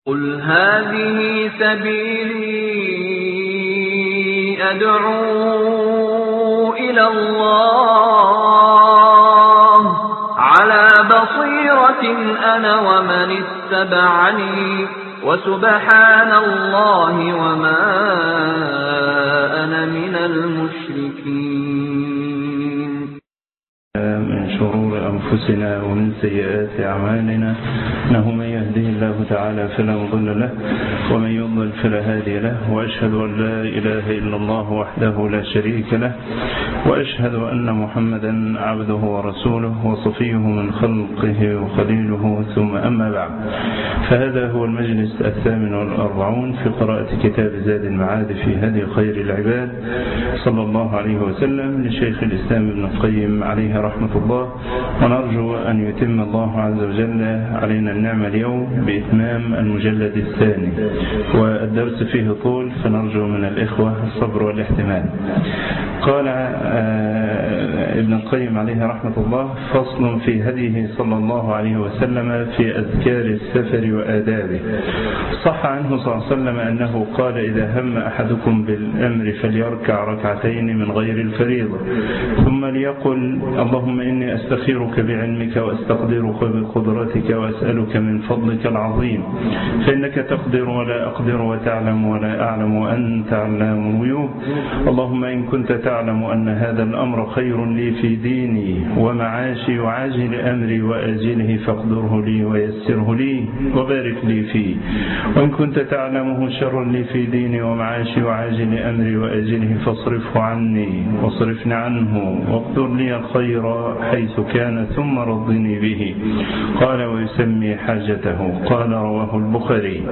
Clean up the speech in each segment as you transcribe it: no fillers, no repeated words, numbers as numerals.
قل هذه سبيلي أدعو إلى الله على بصيرة أنا ومن اتبعني وسبحان الله وما أنا من المشركين. من شرور أنفسنا ومن سيئات أعمالنا إنه من يهده الله تعالى فلا مضل له ومن يضلل فلا هادي له، وأشهد أن لا إله إلا الله وحده لا شريك له، وأشهد أن محمدا عبده ورسوله وصفيه من خلقه وخليله، ثم أما بعد، فهذا هو المجلس 48 في قراءة كتاب زاد المعاد في هدي خير العباد صلى الله عليه وسلم لشيخ الإسلام ابن القيم عليه رحمة الله، ونرجو أن يتم الله عز وجل علينا النعمة اليوم بإتمام المجلد الثاني، والدرس فيه طول فنرجو من الإخوة الصبر والاحتمال. قال ابن القيم عليه رحمة الله: فصل في هديه صلى الله عليه وسلم في أذكار السفر وآدابه. صح عنه صلى الله عليه وسلم أنه قال: إذا هم أحدكم بالأمر فليركع ركعتين من غير الفريضة، ثم ليقل: اللهم إني أستخيرك بعلمك وأستقدرك بقدرتك وأسألك من فضلك العظيم، فإنك تقدر ولا أقدر وتعلم ولا أعلم وأنت علام الغيوب. اللهم إن كنت تعلم أن هذا الأمر خير لي في ديني ومعاشي وعاجل أمري وآجله فاقدره لي ويسره لي وبارك لي فيه، وإن كنت تعلمه شر لي في ديني ومعاشي وعاجل أمري وآجله فاصرفه عني واصرفني عنه واقدر لي الخير حيث كان ثم رضني به. قال: ويسمي حاجته. قال: رواه البخاري.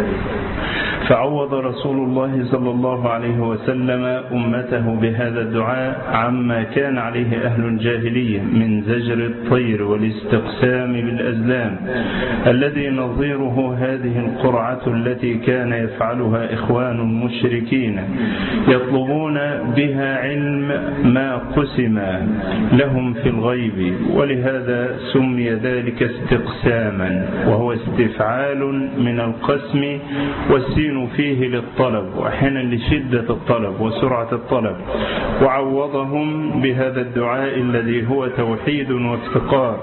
فعوض رسول الله صلى الله عليه وسلم أمته بهذا الدعاء عما كان عليه أهل الجاهلية من زجر الطير والاستقسام بالأزلام، الذي نظيره هذه القرعة التي كان يفعلها إخوان المشركين يطلبون بها علم ما قسم لهم في الغيب، ولهذا سمي ذلك استقساما، وهو استفعال من القسم، والسين فيه للطلب وأحيانا لشدة الطلب وسرعة الطلب. وعوضهم بهذا الدعاء الذي هو توحيد وافتقار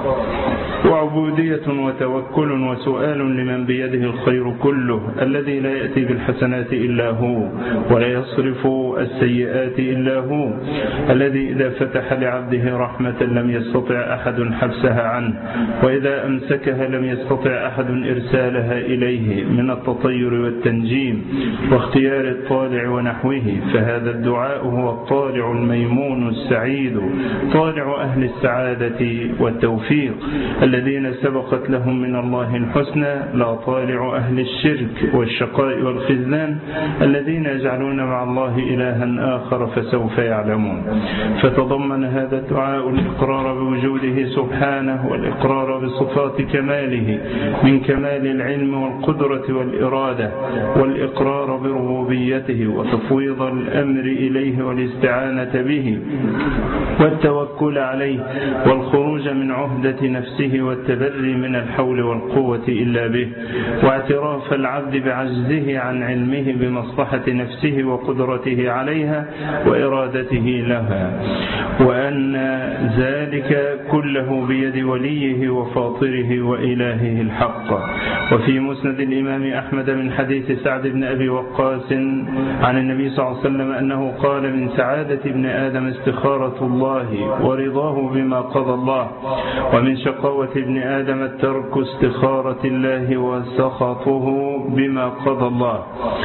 وعبودية وتوكل وسؤال لمن بيده الخير كله، الذي لا يأتي بالحسنات إلا هو ولا يصرف السيئات إلا هو، الذي إذا فتح لعبده رحمة لم يستطع أحد حبسها عنه، وإذا أمسكها لم يستطع أحد إرسالها إليه من التطير والتنجيم واختيار الطالع ونحوه. فهذا الدعاء هو الطالع الميمون السعيد، طالع أهل السعادة والتوفيق الذين سبقت لهم من الله الحسنى، لا طالع أهل الشرك والشقاء والخذلان الذين يجعلون مع الله إلها آخر فسوف يعلمون. فتضمن هذا الدعاء الإقرار بوجوده سبحانه، والإقرار بصفات كماله من كمال العلم والقدرة والإرادة، والإقرار بربوبيته وتفويض الأمر إليه والاستعانة به والتوكل عليه، والخروج من عهدة نفسه والتبري من الحول والقوة إلا به، واعتراف العبد بعجزه عن علمه بمصلحة نفسه وقدرته عليها وإرادته لها، وأن ذلك كله بيد وليه وفاطره وإلهه الحق. وفي مسند الإمام أحمد من حديث سعد بن أبي وقاص عن النبي صلى الله عليه وسلم أنه قال: من سعادة ابن آدم استخارة الله ورضاه بما قضى الله، ومن شقاوة ابن آدم الترك استخارة الله وسخطه بما قضى الله.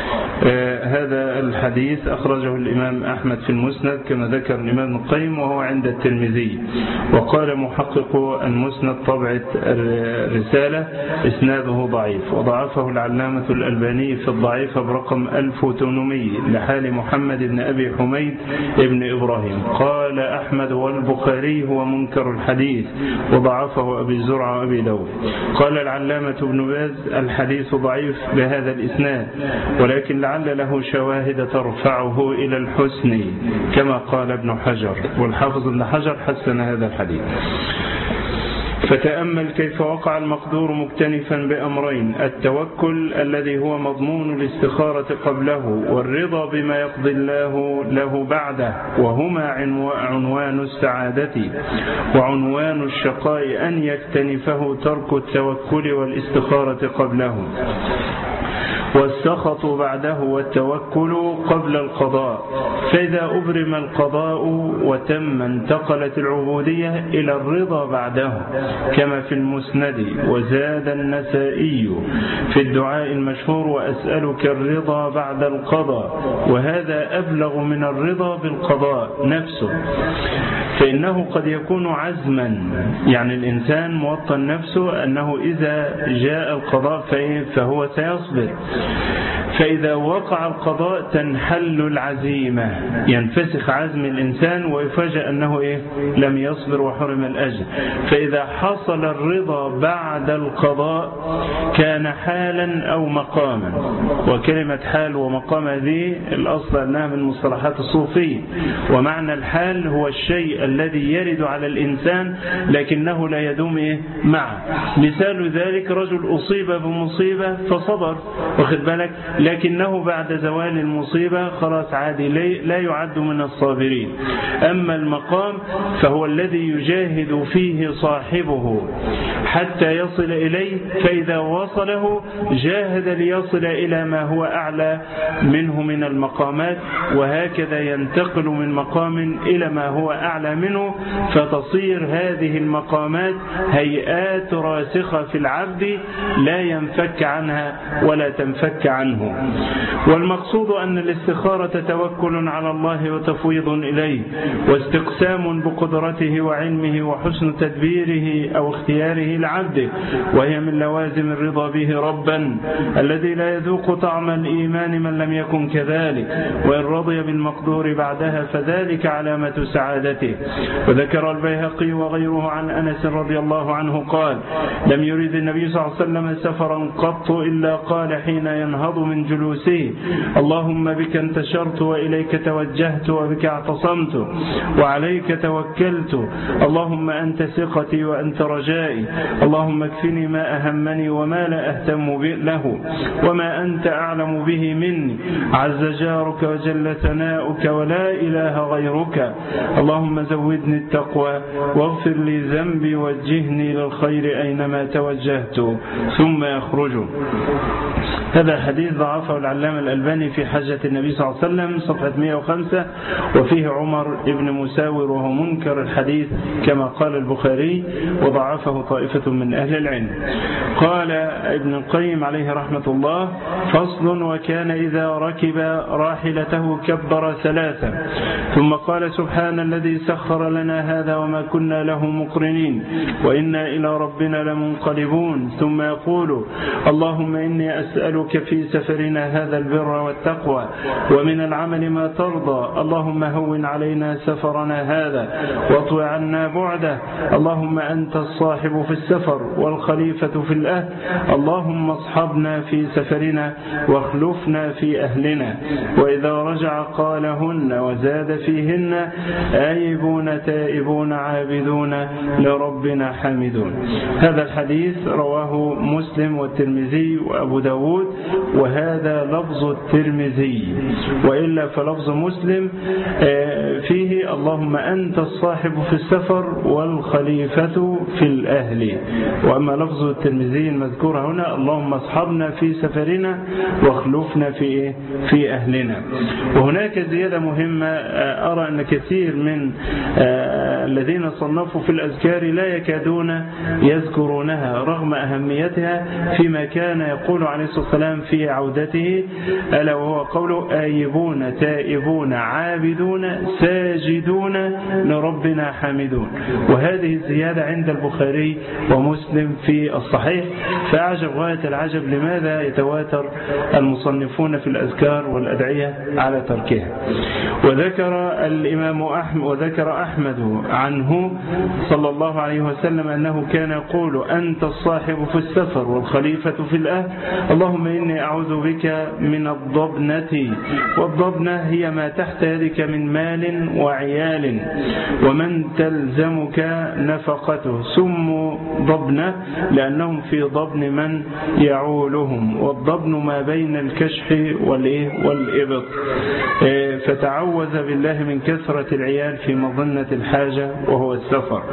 هذا الحديث أخرجه الإمام أحمد في المسند كما ذكر الإمام القيم، وهو عند الترمذي. وقال محقق المسند طبعة الرسالة: إسناده ضعيف، وضعفه العلامة الألباني في الضعيف برقم 1800 لحال محمد بن أبي حميد ابن إبراهيم. قال أحمد والبخاري هو منكر الحديث، وضعفه أبي زرعة وأبي داود. قال العلامة ابن باز: الحديث ضعيف بهذا الإسناد، ولكن لعل له شواهد ترفعه إلى الحسن كما قال ابن حجر، والحافظ ابن حجر حسن هذا الحديث. فتأمل كيف وقع المقدور مكتنفا بأمرين: التوكل الذي هو مضمون الاستخارة قبله، والرضا بما يقضي الله له بعده، وهما عنوان السعادة وعنوان الشقاء أن يكتنفه ترك التوكل والاستخارة قبله، والسخط بعده والتوكل قبل القضاء. فإذا أبرم القضاء وتم انتقلت العبودية إلى الرضا بعده، كما في المسند. وزاد النسائي في الدعاء المشهور: وأسألك الرضا بعد القضاء، وهذا أبلغ من الرضا بالقضاء نفسه، فإنه قد يكون عزما، يعني الإنسان موطن نفسه أنه إذا جاء القضاء فهو سيصبر، فإذا وقع القضاء تنحل العزيمة، ينفسخ عزم الإنسان ويفاجأ أنه لم يصبر وحرم الأجر. فإذا حصل الرضا بعد القضاء كان حالا أو مقاما. وكلمة حال ومقام هذه الأصل أنها من مصطلحات الصوفية، ومعنى الحال هو الشيء الذي يرد على الإنسان لكنه لا يدوم معه. مثال ذلك: رجل أصيب بمصيبة فصبر، واخد بالك، لكنه بعد زوال المصيبة خلاص عادي، لا يعد من الصابرين. أما المقام فهو الذي يجاهد فيه صاحبه حتى يصل إليه، فإذا وصله جاهد ليصل إلى ما هو أعلى منه من المقامات، وهكذا ينتقل من مقام إلى ما هو أعلى منه، فتصير هذه المقامات هيئات راسخة في العبد لا ينفك عنها ولا تنفك عنه. والمقصود أن الاستخارة توكل على الله وتفويض إليه، واستقسام بقدرته وعلمه وحسن تدبيره أو اختياره لعبده، وهي من لوازم الرضا به ربا الذي لا يذوق طعم الإيمان من لم يكن كذلك، وإن رضي بالمقدور بعدها فذلك علامة سعادته. وذكر البيهقي وغيره عن أنس رضي الله عنه قال: لم يرد النبي صلى الله عليه وسلم سفرا قط إلا قال حين ينهض من جلوسه: اللهم بك انتشرت وإليك توجهت وبك اعتصمت وعليك توكلت، اللهم أنت ثقتي وأنت رجائي، اللهم اكفني ما أهمني وما لا أهتم له وما أنت أعلم به مني، عز جارك وجل ثناؤك ولا إله غيرك، اللهم زودني التقوى واغفر لي ذنبي وجهني للخير أينما توجهت، ثم يخرج. هذا حديث ضعفه العلامة الألباني في حجة النبي صلى الله عليه وسلم صفحة 105، وفيه عمر ابن مساور وهو منكر الحديث كما قال البخاري، وضعفه طائفة من أهل العلم. قال ابن القيم عليه رحمة الله: فصل: وكان إذا ركب راحلته كبر ثلاثا، ثم قال: سبحان الذي سخر لنا هذا وما كنا له مقرنين وإنا إلى ربنا لمنقلبون، ثم يقول: اللهم إني أسألك في سفرنا هذا البر والتقوى ومن العمل ما ترضى، اللهم هون علينا سفرنا هذا واطوي عنا بعده، اللهم أنت الصاحب في السفر والخليفة في الأهل، اللهم اصحبنا في سفرنا واخلفنا في أهلنا. وإذا رجع قالهن وزاد فيهن: آيبون تائبون عابدون لربنا حامدون. هذا الحديث رواه مسلم والترمذي وأبو داود، وهذا لفظ الترمذي، وإلا فلفظ مسلم فيه: اللهم أنت الصاحب في السفر والخليفة في الأهل. وأما لفظ الترمذي المذكور هنا: اللهم اصحبنا في سفرنا واخلفنا في أهلنا. وهناك زيادة مهمة أرى أن كثير من الذين صنفوا في الأذكار لا يكادون يذكرونها رغم أهميتها، فيما كان يقول عليه الصلاة والسلام في عودته، ألا وهو قوله: آيبون تائبون عابدون ساجدون لربنا حامدون. وهذه الزيادة عند البخاري ومسلم في الصحيح، فأعجب غاية العجب لماذا يتواتر المصنفون في الأذكار والأدعية على تركها. وذكر الإمام أحمد وذكر أحمد عنه صلى الله عليه وسلم أنه كان يقول: أنت الصاحب في السفر والخليفة في الأهل، اللهم إني أعوذ بك من الضبنة. والضبنة هي ما تحت يدك من مال وعيال ومن تلزمك نفقته. سموا ضبنة لأنهم في ضبن من يعولهم، والضبن ما بين الكشح والإبط. فتعوذ بالله من كثرة العيال في مظنة الحاجة وهو السفر.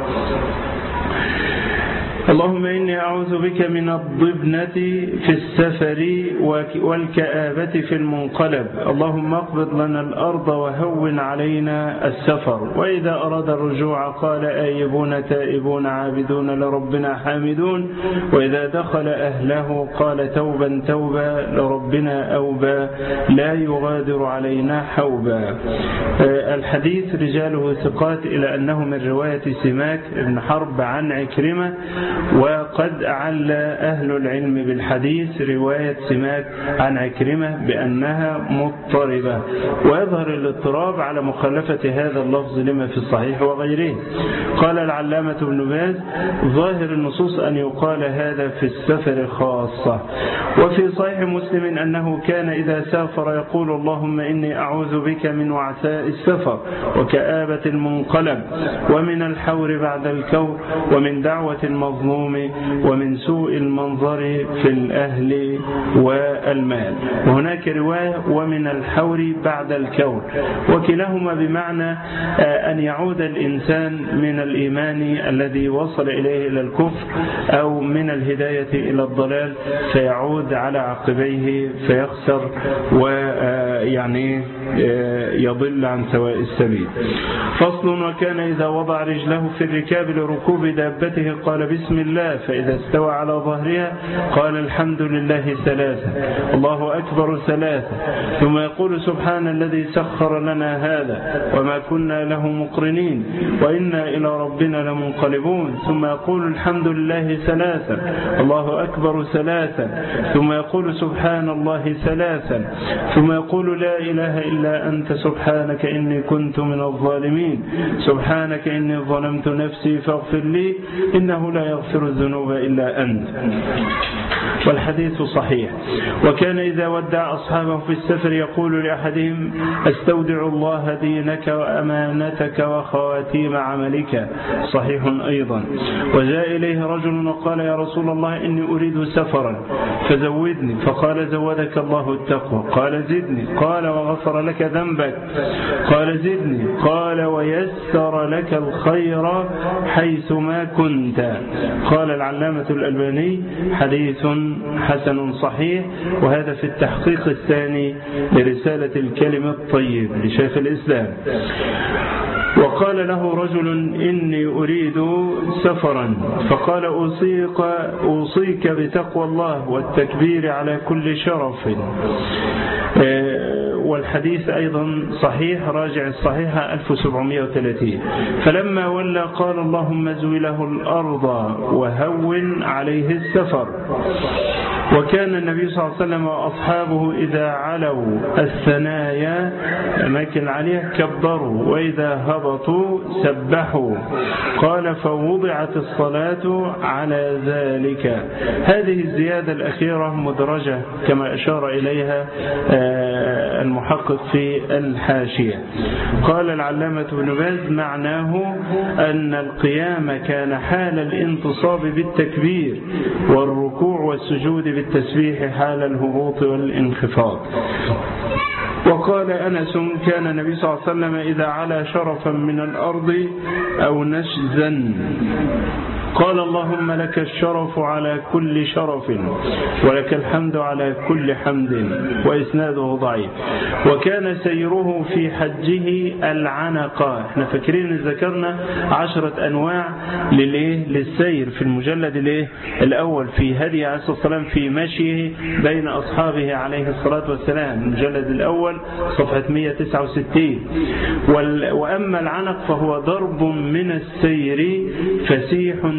اللهم إني أعوذ بك من الضبنة في السفر والكآبة في المنقلب. اللهم اقبض لنا الأرض وهون علينا السفر. وإذا أراد الرجوع قال آيبون تائبون عابدون لربنا حامدون. وإذا دخل أهله قال توبا توبا لربنا أوبا لا يغادر علينا حوبا. الحديث رجاله ثقات إلى أنه من رواية سماك بن حرب عن عكرمة. وقد أعل أهل العلم بالحديث رواية سماك عن عكرمة بأنها مضطربة، ويظهر الاضطراب على مخالفة هذا اللفظ لما في الصحيح وغيره. قال العلامة ابن باز ظاهر النصوص أن يقال هذا في السفر خاصة. وفي صحيح مسلم أنه كان إذا سافر يقول اللهم إني أعوذ بك من وعثاء السفر وكآبة المنقلب ومن الحور بعد الكور ومن دعوة المظلوم ومن سوء المنظر في الأهل والمال. وهناك رواية ومن الحور بعد الكور، وكلاهما بمعنى أن يعود الإنسان من الإيمان الذي وصل إليه إلى الكفر أو من الهداية إلى الضلال فيعود على عقبيه فيخسر ويعني يضل عن سواء السبيل. فصل. وكان إذا وضع رجله في الركاب لركوب دابته قال بسم الله، فإذا استوى على ظهرها قال الحمد لله ثلاثة، الله أكبر ثلاثة، ثم يقول سبحان الذي سخر لنا هذا وما كنا له مقرنين وإنا إلى ربنا لمنقلبون، ثم يقول الحمد لله ثلاثة، الله أكبر ثلاثة، ثم يقول سبحان الله ثلاثة، ثم يقول لا إله إلا أنت سبحانك إني كنت من الظالمين، سبحانك إني ظلمت نفسي فاغفر لي إنه لا يغفر الذنوب إلا أنت. والحديث صحيح. وكان إذا ودع أصحابه في السفر يقول لأحدهم استودع الله دينك وأمانتك وخواتيم عملك، صحيح أيضا. وجاء إليه رجل وقال يا رسول الله إني أريد سفرا فزودني، فقال زودك الله التقوى، قال زدني، قال وغفر لك ذنبك، قال زدني، قال ويسر لك الخير حيث ما كنت. قال العلامة الألباني حديث حسن صحيح. وهذا في التحقيق الثاني لرسالة الكلم الطيب لشيخ الإسلام. وقال له رجل إني أريد سفرا، فقال أوصيك بتقوى الله والتكبير على كل شرف. والحديث أيضا صحيح، راجع الصحيحة 1730. فلما ولى قال اللهم زوي له الأرض وهون عليه السفر. وكان النبي صلى الله عليه وسلم وأصحابه إذا علوا الثنايا أماكن عليه كبروا، وإذا هبطوا سبحوا. قال فوضعت الصلاة على ذلك. هذه الزيادة الأخيرة مدرجة كما أشار إليها المحقق في الحاشية. قال العلامة ابن باز معناه أن القيام كان حال الانتصاب بالتكبير والركوع والسجود بالتسبيح حال الهبوط والانخفاض. وقال أنس كان النبي صلى الله عليه وسلم إذا علا شرفا من الأرض أو نشزا قال اللهم لك الشرف على كل شرف ولك الحمد على كل حمد. وإسناده ضعيف. وكان سيره في حجه العنقة. احنا فاكرين ذكرنا 10 أنواع للسير في المجلد الأول في هدي عليه الصلاة والسلام في مشيه بين أصحابه عليه الصلاة والسلام، المجلد الأول صفحة 169. وأما العنق فهو ضرب من السير فسيح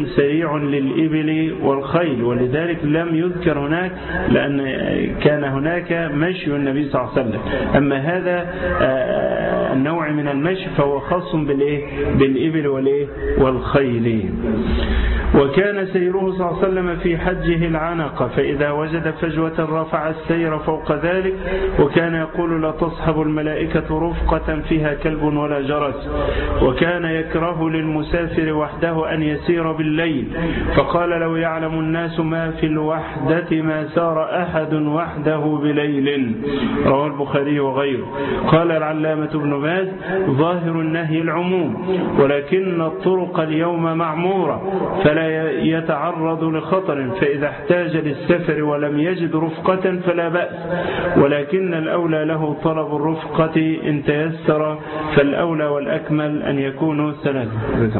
سريع للإبل والخيل، ولذلك لم يذكر هناك لأن كان هناك مشي النبي صلى الله عليه وسلم. أما هذا النوع من المشي فهو خاص بالإبل والخيل. وكان سيره صلى الله عليه وسلم في حجه العنقة، فإذا وجد فجوة رفع السير فوق ذلك، وكان يقول لا تصحب الملائكة رفقة فيها كلب ولا جرس. وكان يكره للمسافر وحده أن يسير بالليل، فقال لو يعلم الناس ما في الوحدة ما سار أحد وحده بليل، رواه البخاري وغيره. قال العلامة ابن باز ظاهر النهي العموم، ولكن الطرق اليوم معمورة فلا يتعرض لخطر، فإذا احتاج للسفر ولم يجد رفقة فلا بأس، ولكن الأولى له طلب الرفقة إن تيسر، فالأولى والأكمل أن يكونوا ثلاثة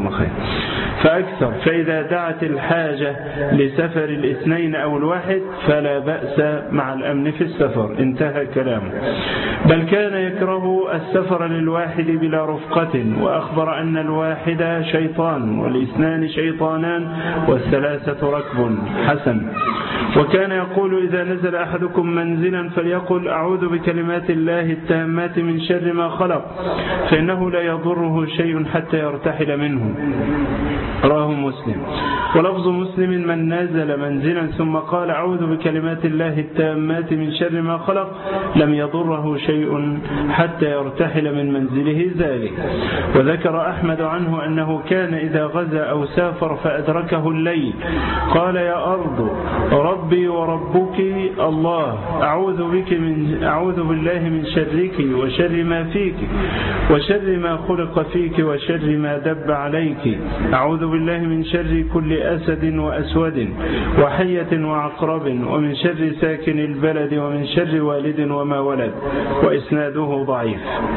فأكثر، فإذا دعت الحاجة لسفر الاثنين أو الواحد فلا بأس مع الأمن في السفر. انتهى كلامه. بل كان يكره السفر للواحد بلا رفقة، وأخبر أن الواحد شيطان والاثنان شيطانان والثلاثة ركب حسن. وكان يقول إذا نزل أحدكم منزلا فليقل أعوذ بكلمات الله التامات من شر ما خلق، فإنه لا يضره شيء حتى يرتحل منه، رواه مسلم. ولفظ مسلم من نزل منزلا ثم قال أعوذ بكلمات الله التامات من شر ما خلق لم يضره شيء حتى يرتحل من منزله ذلك. وذكر أحمد عنه أنه كان إذا غزا أو سافر فأدركه الليل قال يا أرض ربي وربك الله، أعوذ بالله من شرك وشر ما فيك وشر ما خلق فيك وشر ما دب عليك، أعوذ بالله من شر كل أسد وأسود وحية وعقرب، ومن شر ساكن البلد، ومن شر والد وما ولد. وإسناده ضعيف.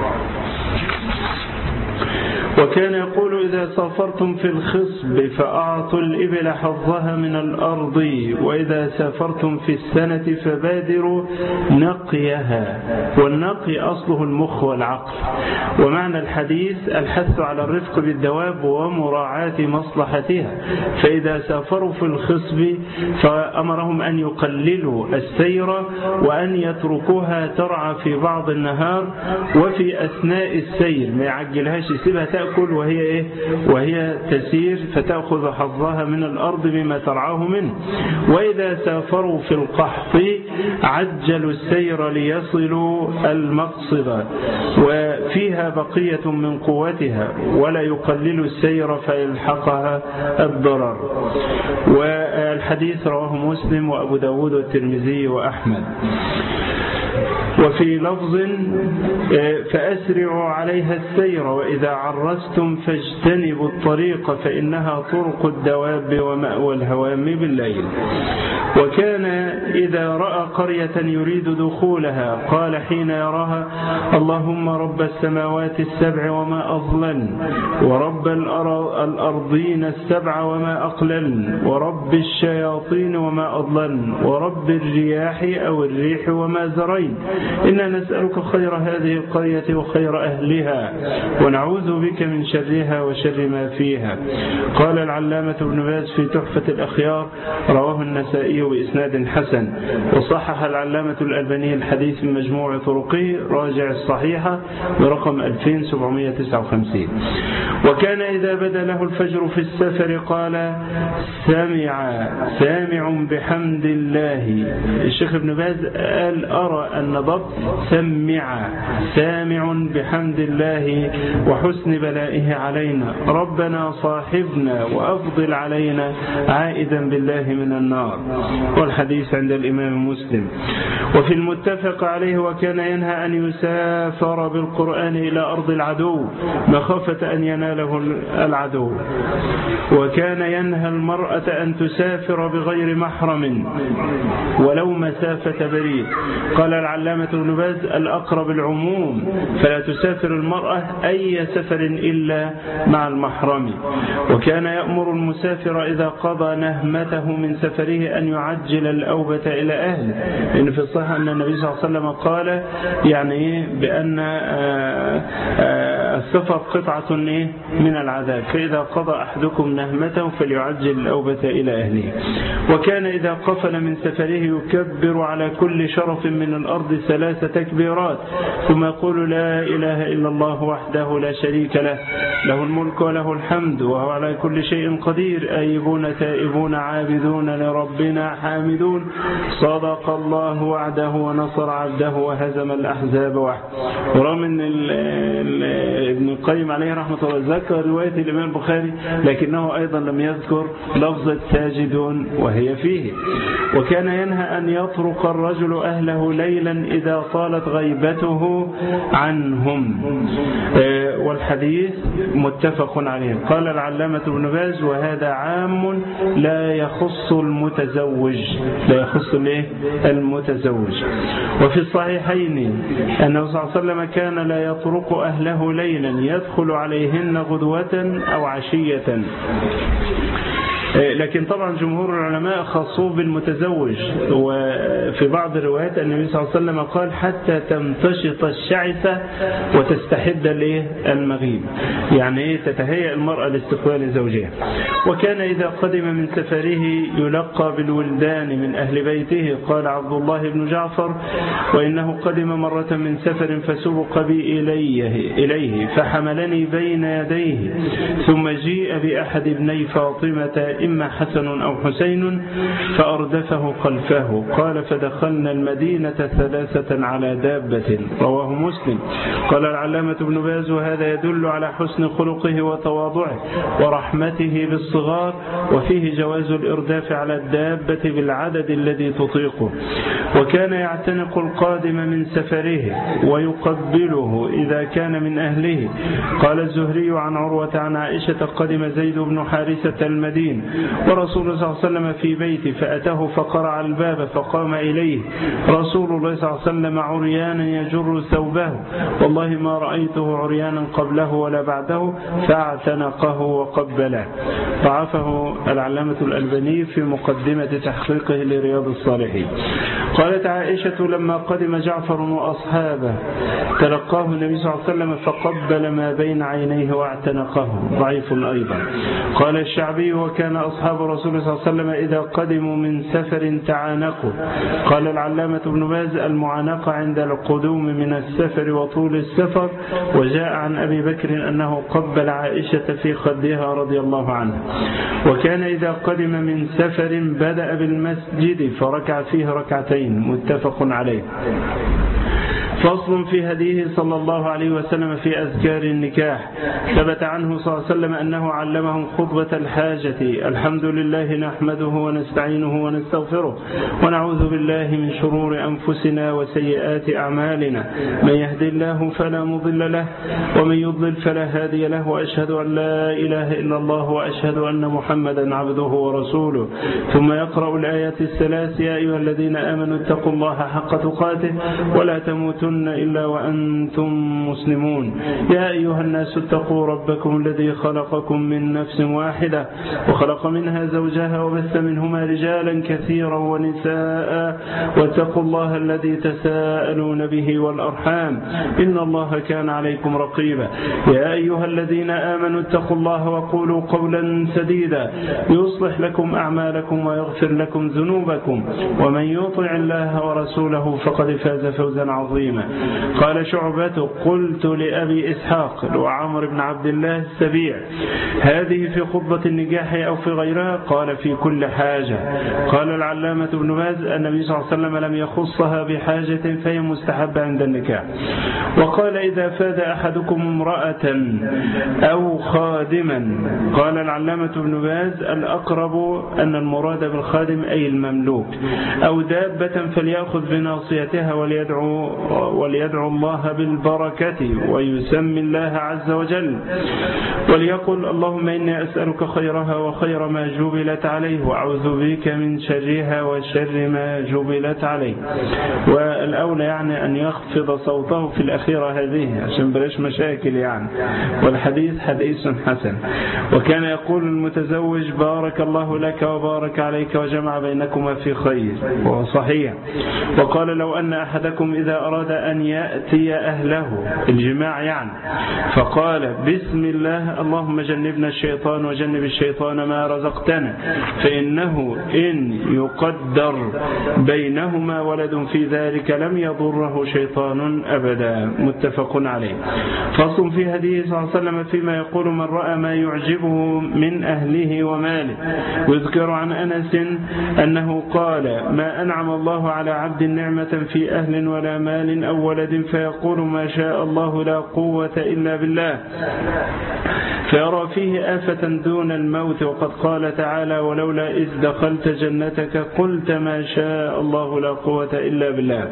وكان يقول إذا سافرتم في الخصب فأعطوا الإبل حظها من الأرض، وإذا سافرتم في السنة فبادروا نقيها. والنقي أصله المخ والعقل. ومعنى الحديث الحث على الرفق بالدواب ومراعاة مصلحتها، فإذا سافروا في الخصب فأمرهم أن يقللوا السير وأن يتركوها ترعى في بعض النهار، وفي أثناء السير ما يعجلهاش، يسيبها تأكل وهي تسير فتأخذ حظها من الأرض بما ترعاه منه. وإذا سافروا في القحط عجلوا السير ليصلوا المقصد وفيها بقية من قوتها، ولا يقللوا السير فيلحقها الضرر. والحديث رواه مسلم وأبو داود والترمذي وأحمد. وفي لفظ فأسرعوا عليها السير، وإذا عرستم فاجتنبوا الطريق فإنها طرق الدواب ومأوى الهوام بالليل. وكان إذا رأى قرية يريد دخولها قال حين يراها اللهم رب السماوات السبع وما أضلل، ورب الأرضين السبع وما أقلل، ورب الشياطين وما أضلل، ورب الرياح أو الريح وما زرين، إنا نسألك خير هذه القرية وخير أهلها، ونعوذ بك من شرها وشر ما فيها. قال العلامة ابن باز في تحفة الأخيار رواه النسائي بإسناد حسن، وصحح العلامة الألباني الحديث من مجموع طرقه، راجع الصحيحة برقم 2759. وكان إذا بدا له الفجر في السفر قال سامع بحمد الله. الشيخ ابن باز قال أرى أن ضبط سامع بحمد الله وحسن بلائه علينا، ربنا صاحبنا وأفضل علينا عائدا بالله من النار. والحديث عند الإمام مسلم. وفي المتفق عليه وكان ينهى أن يسافر بالقرآن إلى أرض العدو مخافة أن يناله العدو. وكان ينهى المرأة أن تسافر بغير محرم ولو مسافة بريد. قال العلامة العلامة ابن باز الأقرب العموم، فلا تسافر المرأة أي سفر إلا مع المحرم. وكان يأمر المسافر إذا قضى نهمته من سفره أن يعجل الأوبة إلى أهله، لأن في الصحيح أن النبي صلى الله عليه وسلم قال يعني بأن السفر قطعة من العذاب، فإذا قضى أحدكم نهمته فليعجل الأوبة إلى أهله. وكان إذا قفل من سفره يكبر على كل شرف من الأرض 3 تكبيرات، ثم يقول لا إله إلا الله وحده لا شريك له، له الملك وله الحمد وهو على كل شيء قدير، آيبون تائبون عابدون لربنا حامدون، صدق الله وعده ونصر عبده وهزم الأحزاب وحده. ورغم أن ابن القيم عليه رحمة الله ذكر رواية الإمام البخاري، لكنه أيضا لم يذكر لفظة ساجدون وهي فيه. وكان ينهى أن يطرق الرجل أهله ليلا إذا طالت غيبته عنهم، والحديث متفق عليه. قال العلامة ابن باز وهذا عام لا يخص المتزوج، لا يخص المتزوج. وفي الصحيحين أنه صلى الله عليه وسلم كان لا يطرق أهله ليلا يدخل عليهن غدوة أو عشية. لكن طبعا جمهور العلماء خصوه بالمتزوج، وفي بعض الروايات النبي صلى الله عليه وسلم قال حتى تمتشط الشعثة وتستحد المغيب، يعني تتهيأ المرأة لاستقبال زوجها. وكان إذا قدم من سفره يلقى بالولدان من أهل بيته. قال عبد الله بن جعفر وإنه قدم مرة من سفر فسبق بي إليه فحملني بين يديه، ثم جيء بأحد ابني فاطمة إما حسن أو حسين فأردفه خلفه. قال فدخلنا المدينة 3 على دابة، رواه مسلم. قال العلامة ابن باز وهذا يدل على حسن خلقه وتواضعه ورحمته بالصغار، وفيه جواز الإرداف على الدابة بالعدد الذي تطيقه. وكان يعتنق القادم من سفره ويقبله إذا كان من أهله. قال الزهري عن عروة عن عائشة قدم زيد بن حارثة المدينة ورسول الله صلى الله عليه وسلم في بيته، فأتاه فقرع الباب فقام إليه رسول الله صلى الله عليه وسلم عريانا يجر ثوبه، والله ما رأيته عريانا قبله ولا بعده، فاعتنقه وقبله. ضعفه العلامة الألباني في مقدمة تحقيقه لرياض الصالحين. قالت عائشة لما قدم جعفر وأصحابه تلقاه النبي صلى الله عليه وسلم فقبل ما بين عينيه واعتنقه، ضعيف أيضا. قال الشعبي وكان أصحاب رسول الله صلى الله عليه وسلم إذا قدموا من سفر تعانقوا. قال العلامة ابن باز المعانقة عند القدوم من السفر وطول السفر. وجاء عن أبي بكر أنه قبل عائشة في خدها رضي الله عنها. وكان إذا قدم من سفر بدأ بالمسجد فركع فيه 2 متفق عليه. فصل في هديه صلى الله عليه وسلم في أذكار النكاح. ثبت عنه صلى الله عليه وسلم أنه علمهم خطبة الحاجة: الحمد لله نحمده ونستعينه ونستغفره ونعوذ بالله من شرور أنفسنا وسيئات أعمالنا، من يهدي الله فلا مضل له ومن يضلل فلا هادي له، وأشهد أن لا إله إلا الله وأشهد أن محمدا عبده ورسوله. ثم يقرأ الآيات 3: يا أيها الذين آمنوا اتقوا الله حق تقاته ولا تموتن إلا وأنتم مسلمون. يا أيها الناس اتقوا ربكم الذي خلقكم من نفس واحدة وخلق منها زوجها وبث منهما رجالا كثيرا ونساء، واتقوا الله الذي تساءلون به والأرحام إن الله كان عليكم رقيبا. يا أيها الذين آمنوا اتقوا الله وقولوا قولا سديدا يصلح لكم أعمالكم ويغفر لكم ذنوبكم، ومن يطع الله ورسوله فقد فاز فوزا عظيما. قال شعبة: قلت لأبي إسحاق وعمر بن عبد الله السبيع: هذه في خطبة النكاح أو في غيرها؟ قال: في كل حاجة. قال العلامة ابن باز: النبي صلى الله عليه وسلم لم يخصها بحاجة فهي مستحبة عند النكاح. وقال: إذا فاد أحدكم امرأة أو خادما. قال العلامة ابن باز: الأقرب أن المراد بالخادم أي المملوك، أو دابة فليأخذ بناصيتها وليدعو وليدعو الله بالبركة ويسمي الله عز وجل، وليقل اللهم إني أسألك خيرها وخير ما جبلت عليه، وأعوذ بك من شرها وشر ما جبلت عليه. والأولى يعني أن يخفض صوته في الأخيرة هذه عشان بلاش مشاكل يعني. والحديث حديث حسن. وكان يقول المتزوج بارك الله لك وبارك عليك وجمع بينكما في خير، وهو صحيح. وقال لو أن أحدكم إذا أراد أن يأتي أهله الجماع يعني فقال بسم الله اللهم جنبنا الشيطان وجنب الشيطان ما رزقتنا، فإنه إن يقدر بينهما ولد في ذلك لم يضره شيطان أبدا. متفق عليه. فصل في هديه صلى الله عليه وسلم فيما يقول من رأى ما يعجبه من أهله وماله. يذكر عن أنس أنه قال ما أنعم الله على عبد نعمة في أهل ولا مال أو ولد فيقول ما شاء الله لا قوة إلا بالله، فيرى فيه آفة دون الموت. وقد قال تعالى ولولا إذ دخلت جنتك قلت ما شاء الله لا قوة إلا بالله.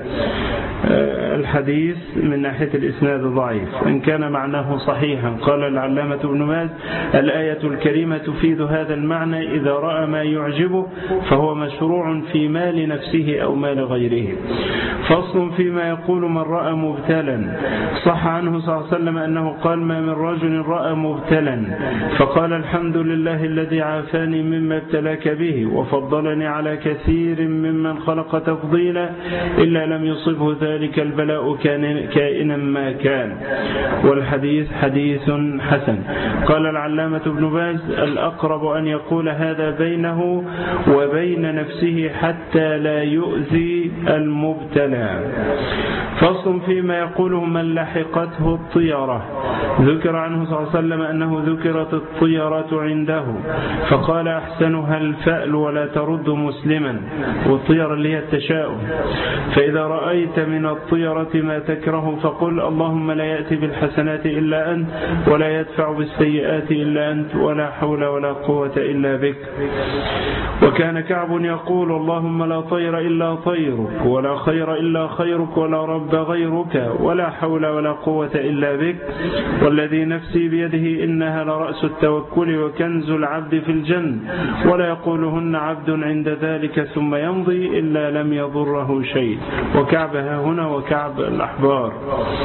الحديث من ناحية الإسناد ضعيف إن كان معناه صحيحا. قال العلامة ابن باز الآية الكريمة تفيد هذا المعنى إذا رأى ما يعجبه فهو مشروع في مال نفسه أو مال غيره. فصل فيما يقول من رأى مبتلا. صح عنه صلى الله عليه وسلم أنه قال ما من رجل رأى مبتلا فقال الحمد لله الذي عافاني مما ابتلاك به وفضلني على كثير ممن خلق تفضيلا إلا لم يصبه ذلك البلاء كائنا ما كان. والحديث حديث حسن. قال العلامة ابن باز الأقرب أن يقول هذا بينه وبين نفسه حتى لا يؤذي المبتلى. فصل فيما يقوله من لحقته الطيرة. ذكر عنه صلى الله عليه وسلم أنه ذكرت الطيرة عنده فقال أحسنها الفأل ولا ترد مسلما. والطيرة اللي هي التشاؤم. فإذا رأيت من الطيرة ما تكره فقل اللهم لا يأتي بالحسنات إلا أنت ولا يدفع بالسيئات إلا أنت ولا حول ولا قوة إلا بك. وكان كعب يقول اللهم لا طير إلا طيرك ولا خير إلا خيرك ولا رب غيرك ولا حول ولا قوة إلا بك، والذي نفسي بيده إنها لرأس التوكل وكنز العبد في الجنة ولا يقولهن عبد عند ذلك ثم يمضي إلا لم يضره شيء. وكعب هنا وكعب الأحبار.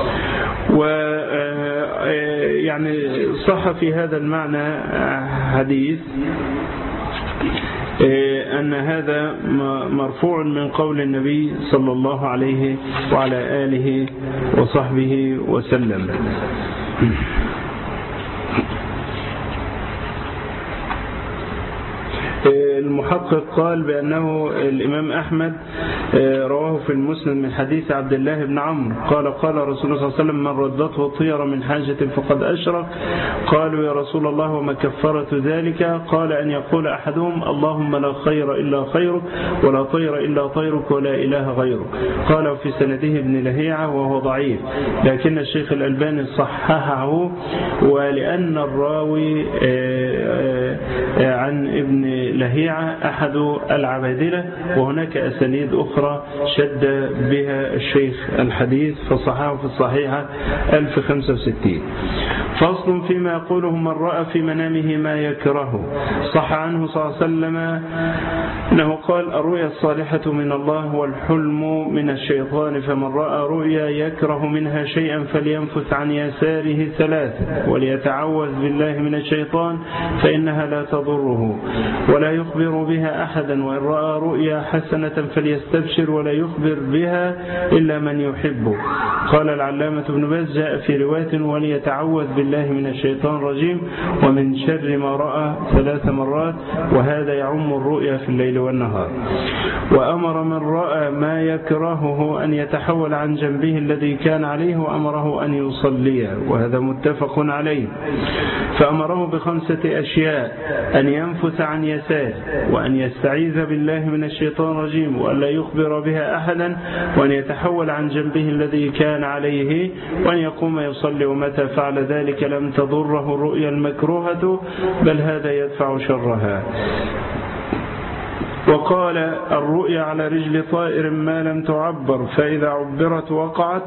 ويعني صح في هذا المعنى حديث أن هذا مرفوع من قول النبي صلى الله عليه وعلى آله وصحبه وسلم. المحقق قال بأنه الإمام أحمد رواه في المسند من حديث عبد الله بن عمرو قال قال رسول الله صلى الله عليه وسلم من ردته الطيرة من حاجة فقد أشرك. قالوا يا رسول الله وما كفارة ذلك؟ قال أن يقول أحدهم اللهم لا خير إلا خيرك ولا طير إلا طيرك ولا إله غيرك. قال في سنده ابن لهيعة وهو ضعيف لكن الشيخ الألباني صححه، ولأن الراوي عن ابن لهيعة أحد العبادلة وهناك أسانيد أخرى شد بها الشيخ الحديث فصححه في الصحيحة 1065. فصل فيما يقوله من رأى في منامه ما يكره. صح عنه صلى الله عليه وسلم أنه قال الرؤيا الصالحة من الله والحلم من الشيطان، فمن رأى رؤيا يكره منها شيئا فلينفث عن يساره 3 وليتعوذ بالله من الشيطان فإنها لا تضره ولا يخبر بها أحدا، وإن رأى رؤيا حسنة فليستبشر ولا يخبر بها إلا من يحبه. قال العلامة ابن باز جاء في رواية وليتعوذ بالله من الشيطان الرجيم ومن شر ما رأى 3 مرات، وهذا يعم الرؤيا في الليل والنهار. وأمر من رأى ما يكرهه أن يتحول عن جنبه الذي كان عليه وأمره أن يصلي، وهذا متفق عليه. فأمره ب5 أشياء: أن ينفث عن يساره، وأن يستعيذ بالله من الشيطان الرجيم، وأن لا يخبر بها أحدا، وأن يتحول عن جنبه الذي كان عليه، وأن يقوم يصلي. ومتى فعل ذلك لم تضره الرؤيا المكروهة بل هذا يدفع شرها. وقال الرؤيا على رجل طائر ما لم تعبر، فإذا عبرت وقعت،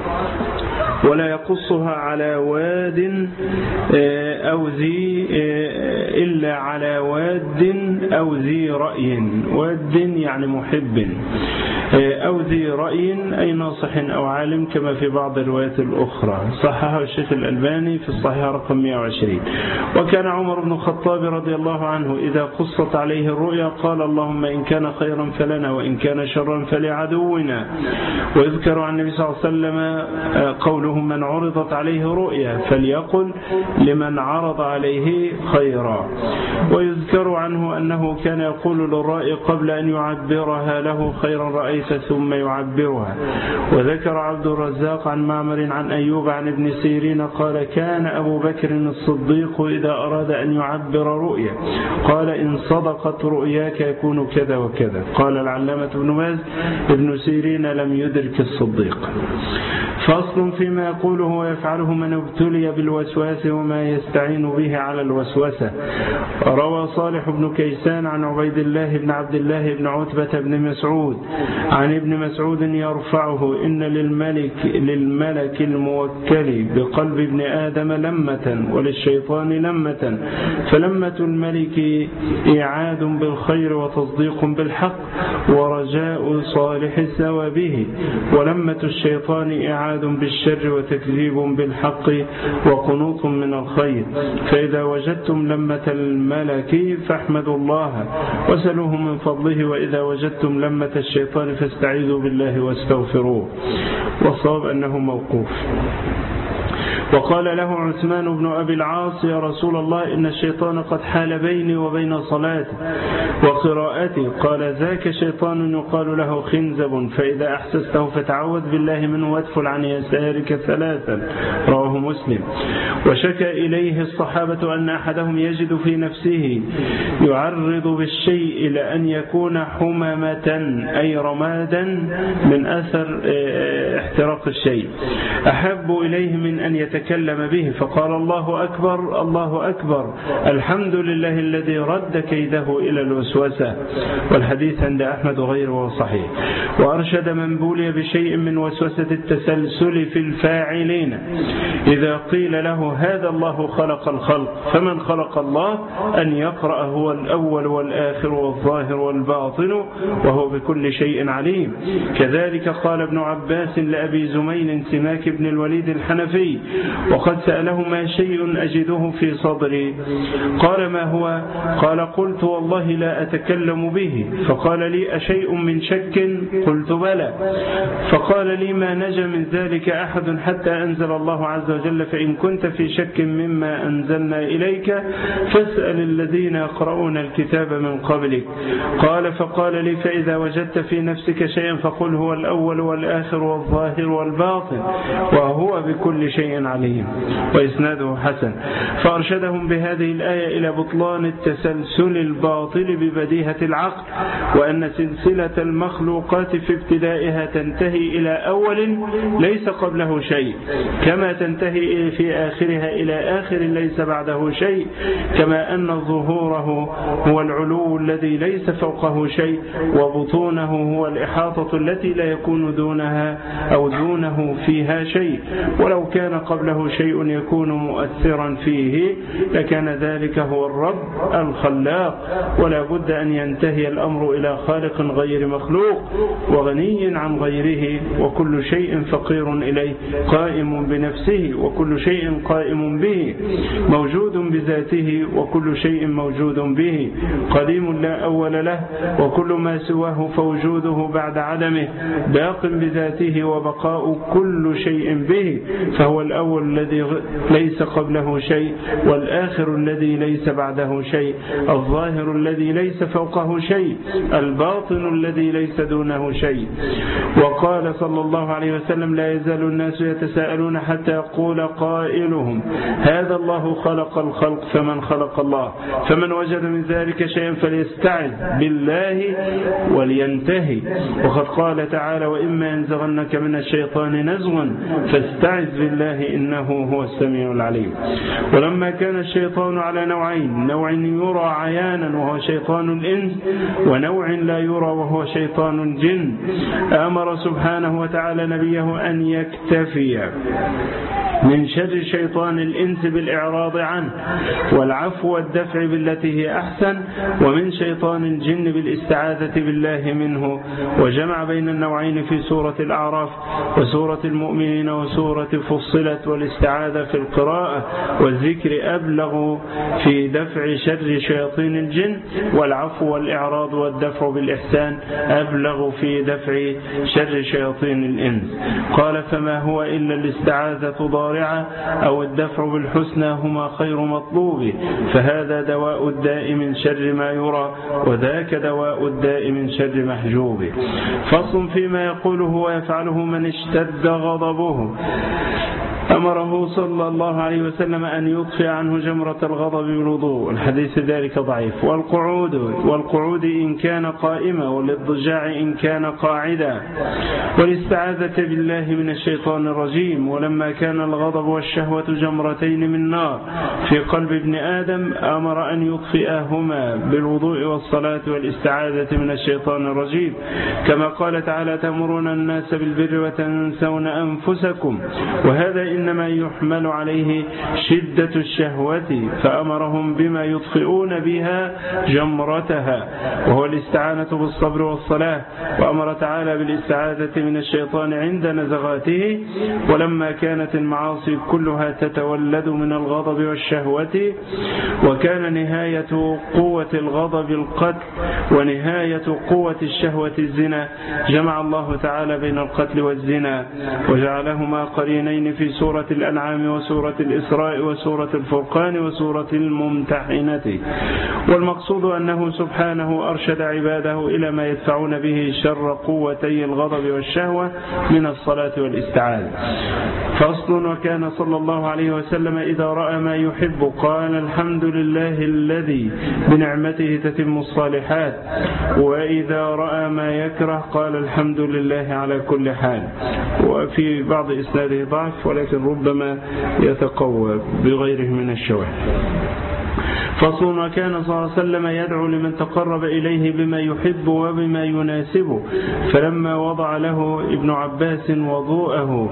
ولا يقصها على واد أو ذي إلا على واد أو ذي رأي، واد يعني محب، أو ذي رأي أي ناصح أو عالم، كما في بعض الروايات الأخرى. صححه الشيخ الألباني في الصحيح رقم 120. وكان عمر بن الخطاب رضي الله عنه إذا قصت عليه الرؤيا قال اللهم إن كان خيرا فلنا وإن كان شرا فلعدونا. ويذكر عن النبي صلى الله عليه وسلم قوله من عرضت عليه رؤيا فليقل لمن عرض عليه خيرا. ويذكر عنه أنه كان يقول للرائي قبل أن يعبرها له خيرا رأيت ثم يعبرها. وذكر عبد الرزاق عن معمر عن أيوب عن ابن سيرين قال كان أبو بكر الصديق إذا أراد أن يعبر رؤيا قال إن صدقت رؤياك يكون كذا وكذا. قال العلامة ابن باز ابن سيرين لم يدرك الصديق. فصل فيما يقوله ويفعله من ابتلي بالوسواس وما يستعين به على الوسوسة. روى صالح بن كيسان عن عبيد الله بن عبد الله بن عتبة بن مسعود عن ابن مسعود يرفعه إن للملك الموكل بقلب ابن آدم لمة وللشيطان لمة، فلمة الملك إعاد بالخير وتصديق بالحق ورجاء صالح ثوابه، ولمة الشيطان إعاد بالشر وتكذيب بالحق وقنوط من الخير. فإذا وجدتم لمة الملك فاحمدوا الله وسلوه من فضله، وإذا وجدتم لمة الشيطان فاستعيذوا بالله واستغفروه. والصواب أنه موقوف. وقال له عثمان بن أبي العاص يا رسول الله إن الشيطان قد حال بيني وبين صلاتي وقراءتي. قال ذاك شيطان يقال له خنزب، فإذا أحسسته فتعوذ بالله منه وادفل عن يسارك ثلاثا. رواه مسلم. وشكى إليه الصحابة أن أحدهم يجد في نفسه يعرض بالشيء إلى أن يكون حمامة أي رمادا من أثر احتراق الشيء أحب إليه من أن يتكلم به، فقال الله أكبر الله أكبر الحمد لله الذي رد كيده إلى الوسوسة. والحديث عند أحمد وغيره صحيح. وأرشد من بولي بشيء من وسوسة التسلسل في الفاعلين إذا قيل له هذا الله خلق الخلق فمن خلق الله أن يقرأ هو الأول والآخر والظاهر والباطن وهو بكل شيء عليم. كذلك قال ابن عباس لأبي زميل سماك بن الوليد الحنفي وقد سأله ما شيء أجده في صدري؟ قال ما هو؟ قال قلت والله لا أتكلم به. فقال لي أشيء من شك؟ قلت بلى. فقال لي ما نجا من ذلك أحد حتى أنزل الله عز وجل فإن كنت في شك مما أنزلنا إليك فاسأل الذين يقرؤون الكتاب من قبلك. قال فقال لي فإذا وجدت في نفسك شيئا فقل هو الأول والآخر والظاهر والباطن وهو بكل شيء عليم. وإسناده حسن. فأرشدهم بهذه الآية إلى بطلان التسلسل الباطل ببديهة العقل، وأن سلسلة المخلوقات في ابتدائها تنتهي إلى أول ليس قبله شيء، كما تنتهي في آخرها إلى آخر ليس بعده شيء، كما أن ظهوره هو العلو الذي ليس فوقه شيء، وبطونه هو الإحاطة التي لا يكون دونها أو دونه فيها شيء، ولو كان قبله شيء يكون مؤثرا فيه لكان ذلك هو الرب الخلاق. ولا بد أن ينتهي الأمر إلى خالق غير مخلوق وغني عن غيره، وكل شيء فقير إليه قائم بنفسه، وكل شيء قائم به موجود بذاته، وكل شيء موجود به قديم لا أول له، وكل ما سواه فوجوده بعد عدمه باق بذاته وبقاء كل شيء به، فهو الأول الذي ليس قبله شيء، والآخر الذي ليس بعده شيء، الظاهر الذي ليس فوقه شيء، الباطن الذي ليس دونه شيء. وقال صلى الله عليه وسلم لا يزال الناس يتساءلون حتى يقول قائلهم هذا الله خلق الخلق فمن خلق الله، فمن وجد من ذلك شيئا فليستعذ بالله ولينتهي. وقد قال تعالى وإما ينزغنك من الشيطان نزغ فاستعذ بالله الله إنه هو السميع العليم. ولما كان الشيطان على نوعين، نوع يرى عيانا وهو شيطان الإنس، ونوع لا يرى وهو شيطان الجن، أمر سبحانه وتعالى نبيه أن يكتفي من شر شيطان الإنس بالإعراض عنه والعفو والدفع بالتي هي أحسن، ومن شيطان الجن بالاستعاذة بالله منه. وجمع بين النوعين في سورة الأعراف وسورة المؤمنين وسورة فصلت، والاستعاذة في القراءة والذكر أبلغ في دفع شر شياطين الجن، والعفو والإعراض والدفع بالإحسان أبلغ في دفع شر شياطين الإنس. قال فما هو إلا الاستعاذة ضارعة أو الدفع بالحسنى هما خير مطلوب، فهذا دواء الداء من شر ما يرى، وذاك دواء الداء من شر محجوب. فصل فيما يقوله ويفعله من اشتد غضبه. أمره صلى الله عليه وسلم أن يطفئ عنه جمرة الغضب بالوضوء، الحديث ذلك ضعيف. والقعود إن كان قائما، والاضطجاع إن كان قاعدا، والاستعاذة بالله من الشيطان الرجيم. ولما كان الغضب والشهوة جمرتين من نار في قلب ابن آدم، أمر أن يطفئهما بالوضوء والصلاة والاستعاذة من الشيطان الرجيم، كما قال تعالى تأمرون الناس بالبر وتنسون أنفسكم. وهذا إنما يحمل عليه شدة الشهوة، فأمرهم بما يطفئون بها جمرتها، وهو الاستعانة بالصبر والصلاة. وأمر تعالى بالاستعاذة من الشيطان عند نزغاته. ولما كانت المعاصي كلها تتولد من الغضب والشهوة، وكان نهاية قوة الغضب القتل ونهاية قوة الشهوة الزنا، جمع الله تعالى بين القتل والزنا وجعلهما قرينين في سورة الأنعام وسورة الإسراء وسورة الفرقان وسورة الممتحنة. والمقصود أنه سبحانه أرشد عباده إلى ما يدفعون به شر قوتي الغضب والشهوة من الصلاة والاستعاذة. فصل وكان صلى الله عليه وسلم إذا رأى ما يحب قال الحمد لله الذي بنعمته تتم الصالحات، وإذا رأى ما يكره قال الحمد لله على كل حال. وفي بعض إسناده ضعف، ولكن ربما يتقوى بغيره من الشواهد. فصل وكان صلى الله عليه وسلم يدعو لمن تقرب إليه بما يحب وبما يناسبه. فلما وضع له ابن عباس وضوءه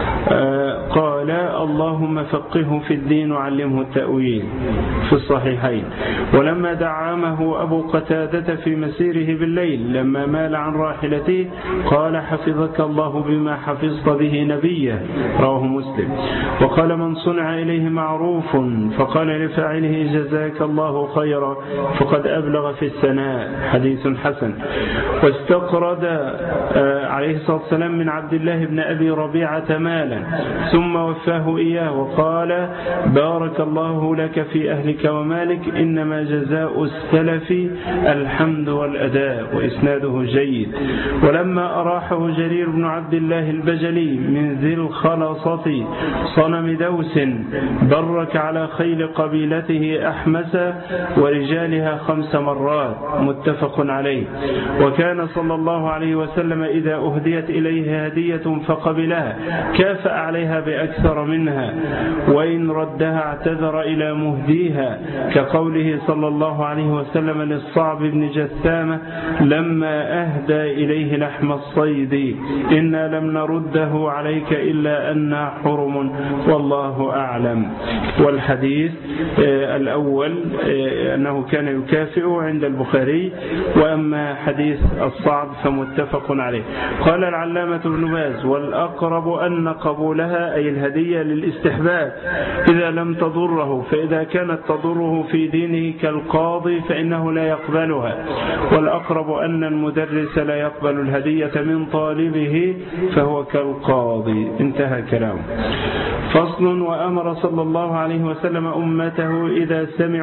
قال اللهم فقهه في الدين وعلمه التأويل في الصحيحين. ولما دعامه أبو قتادة في مسيره بالليل لما مال عن راحلته قال حفظك الله بما حفظت به نبيه، رواه مسلم. وقال من صنع إليه معروف فقال لفاعله جزاك الله خيرا فقد أبلغ في الثناء، حديث حسن. واستقرد عليه الصلاة والسلام من عبد الله بن أبي ربيعة مالا ثم وفاه إياه وقال بارك الله لك في أهلك ومالك، إنما جزاء السلف الحمد والأداء، وإسناده جيد. ولما أراحه جرير بن عبد الله البجلي من ذي الخلصة صنم دوس برك على خيل قبيلته أحمس ورجالها 5 مرات، متفق عليه. وكان صلى الله عليه وسلم إذا أهديت إليه هدية فقبلها كافأ عليها بأكثر منها، وإن ردها اعتذر إلى مهديها، كقوله صلى الله عليه وسلم للصعب بن جثامة لما أهدى إليه لحم الصيد إنا لم نرده عليك إلا أننا حرم والله أعلم. والحديث الأول أنه كان يكافئ عند البخاري، وأما حديث الصعب فمتفق عليه. قال العلامة ابن باز والأقرب أن قبولها أي الهدية للاستحباب إذا لم تضره، فإذا كانت تضره في دينه كالقاضي فإنه لا يقبلها، والأقرب أن المدرس لا يقبل الهدية من طالبه فهو كالقاضي. انتهى كلامه. فصل وأمر صلى الله عليه وسلم أمته إذا سمعوا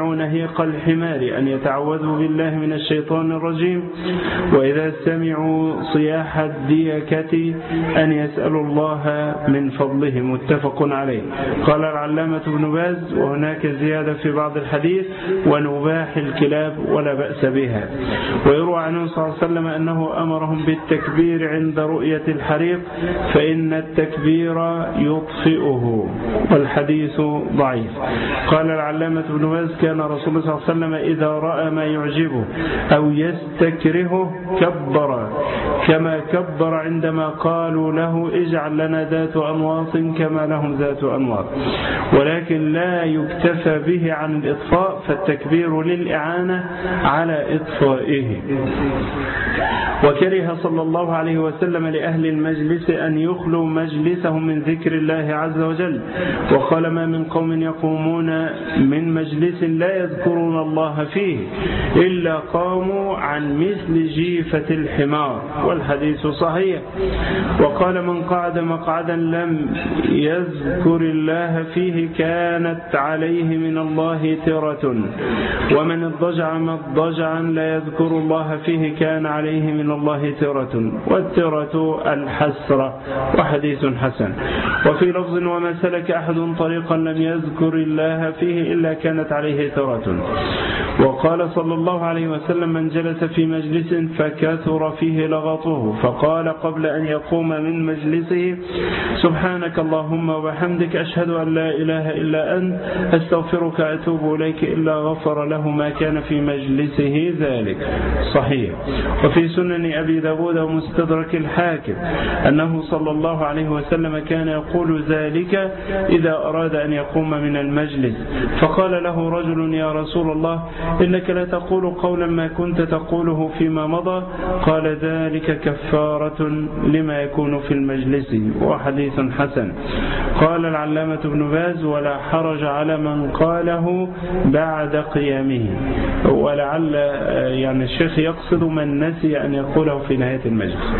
سمعوا نهيق الحمار أن يتعوذوا بالله من الشيطان الرجيم، وإذا سمعوا صياح الديكة أن يسألوا الله من فضله. متفق عليه. قال العلامة ابن باز: وهناك زيادة في بعض الحديث: ونباح الكلاب ولا بأس بها. ويروى عنه صلى الله عليه وسلم أنه أمرهم بالتكبير عند رؤية الحريق فإن التكبير يطفئه، والحديث ضعيف. قال العلامة ابن باز: كان رسول الله صلى الله عليه وسلم إذا رأى ما يعجبه أو يستكرهه كبر، كما كبر عندما قالوا له: اجعل لنا ذات أنواط كما لهم ذات أنواط. ولكن لا يكتفى به عن الإطفاء، فالتكبير للإعانة على إطفائه. وكره صلى الله عليه وسلم لأهل المجلس أن يخلوا مجلسهم من ذكر الله عز وجل، وقال: ما من قوم يقومون من مجلس لا يذكرون الله فيه إلا قاموا عن مثل جيفة الحمار، والحديث صحيح. وقال: من قعد مقعدا لم يذكر الله فيه كانت عليه من الله ترة، ومن اضطجع مضجعا لا يذكر الله فيه كان عليه من الله ترة، والترة الحسرة، وحديث حسن. وفي لفظ: وما سلك أحد طريقا لم يذكر الله فيه إلا كانت عليه ترة. وقال صلى الله عليه وسلم: من جلس في مجلس فكثر فيه لغطه فقال قبل أن يقوم من مجلسه: سبحانك اللهم وبحمدك أشهد أن لا إله إلا أنت أستغفرك أتوب إليك، إلا غفر له ما كان في مجلسه ذلك. صحيح. وفي سنن أبي داود ومستدرك الحاكم أنه صلى الله عليه وسلم كان يقول ذلك إذا أراد أن يقوم من المجلس. فقال له رجل: يا رسول الله، إنك لا تقول قولا ما كنت تقوله فيما مضى. قال: ذلك كفارة لما يكون في المجلس، وحديث حسن. قال العلامة ابن باز: ولا حرج على من قاله بعد قيامه. ولعل يعني الشيخ يقصد من نسي أن يقوله في نهاية المجلس.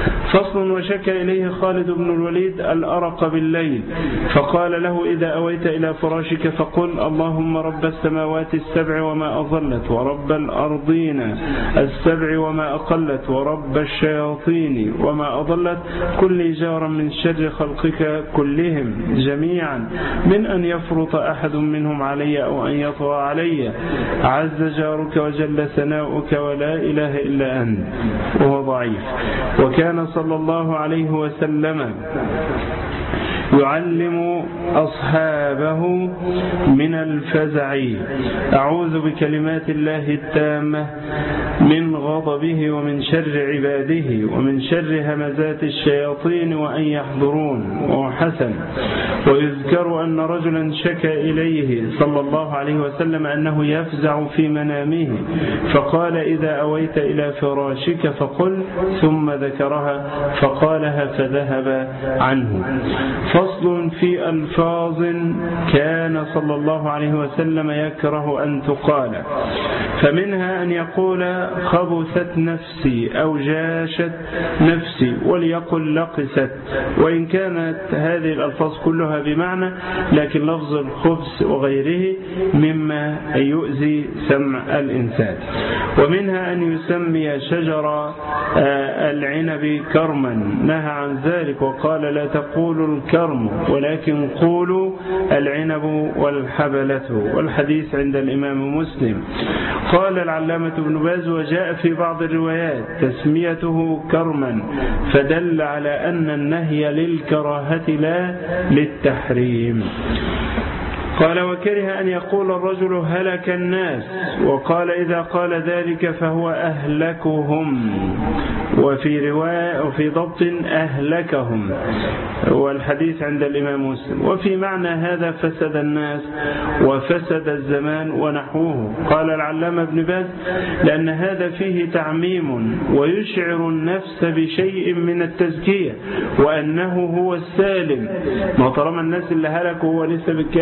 فصل: وشكى إليه خالد بن الوليد الأرق بالليل، فقال له: إذا أويت إلى فراشك فقل: اللهم رب السماوات السبع وما أظلت، ورب الأرضين السبع وما أقلت، ورب الشياطين وما أضلت، كل جار من شر خلقك كلهم جميعا، من أن يفرط أحد منهم علي أو أن يطغى علي، عز جارك وجل ثناؤك ولا إله إلا أنت. وهو ضعيف. وكان صلى الله عليه وسلم يعلم أصحابه من الفزع: أعوذ بكلمات الله التامة من غضبه ومن شر عباده ومن شر همزات الشياطين وأن يحضرون. وحسن. ويذكر أن رجلا شكى إليه صلى الله عليه وسلم أنه يفزع في منامه، فقال: إذا أويت إلى فراشك فقل، ثم ذكرها فقالها فذهب عنه. فصل: في ألفاظ كان صلى الله عليه وسلم يكره أن تقال، فمنها أن يقول: خبثت نفسي أو جاشت نفسي، وليقل لقست، وإن كانت هذه الألفاظ كلها بمعنى، لكن لفظ الخبث وغيره مما يؤذي سمع الإنسان. ومنها أن يسمي شجر العنب كرما، نهى عن ذلك وقال: لا تقولوا الكرم ولكن قولوا العنب والحبلة، والحديث عند الإمام مسلم. قال العلامة ابن باز: وجاء في بعض الروايات تسميته كرما، فدل على أن النهي للكراهة لا للتحريم. قال: وكره أن يقول الرجل هلك الناس، وقال: إذا قال ذلك فهو أهلكهم، وفي رواية وفي ضبط أهلكهم، والحديث عند الإمام مسلم. وفي معنى هذا فسد الناس وفسد الزمان ونحوه. قال العلامة ابن باز: لأن هذا فيه تعميم ويشعر النفس بشيء من التزكية وأنه هو السالم. ما طالما الناس اللي هلكوا هو لسه بيتكلم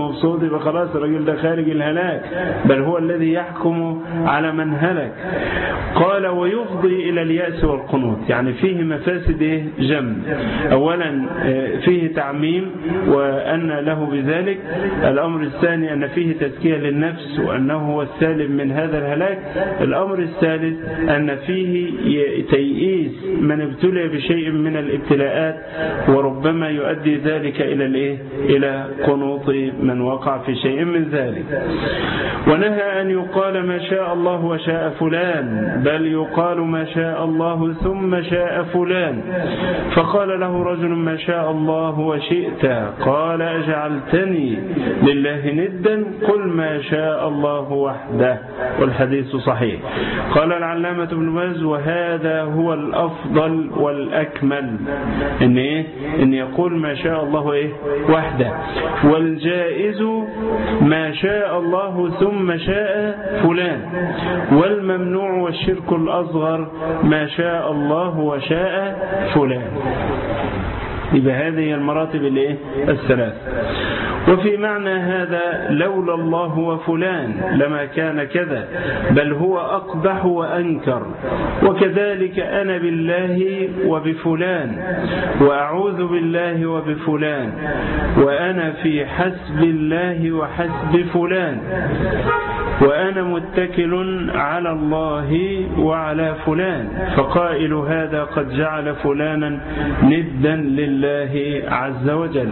مبسوط يبقى خلاص الراجل ده خارج الهلاك، بل هو الذي يحكم على من هلك. قال ويفضي إلى اليأس والقنوط، يعني فيه مفاسد جم. أولا فيه تعميم وأن له بذلك. الأمر الثاني أن فيه تزكية للنفس وأنه هو السالم من هذا الهلاك. الأمر الثالث أن فيه تيئيس من ابتلي بشيء من الابتلاءات، وربما يؤدي ذلك إلى قنوط من وقع في شيء من ذلك. ونهى أن يقال ما شاء الله وشاء فلان، بل يقال ما شاء الله ثم شاء فلان. فقال له رجل ما شاء الله وشئت، قال أجعلتني لله ندا؟ قل ما شاء الله وحده. والحديث صحيح. قال العلامة ابن باز وهذا هو الأفضل والأكمل، إن يقول ما شاء الله وحده. والجائز ما شاء الله ثم شاء فلان. والممنوع والشرك الأصغر ما شاء الله وشاء فلان. يبقى هذه المراتب الثلاث. وفي معنى هذا لولا الله وفلان لما كان كذا، بل هو أقبح وأنكر. وكذلك أنا بالله وبفلان، وأعوذ بالله وبفلان، وأنا في حسب الله وحسب فلان، وأنا متكل على الله وعلى فلان. فقائل هذا قد جعل فلانا ندا لله عز وجل.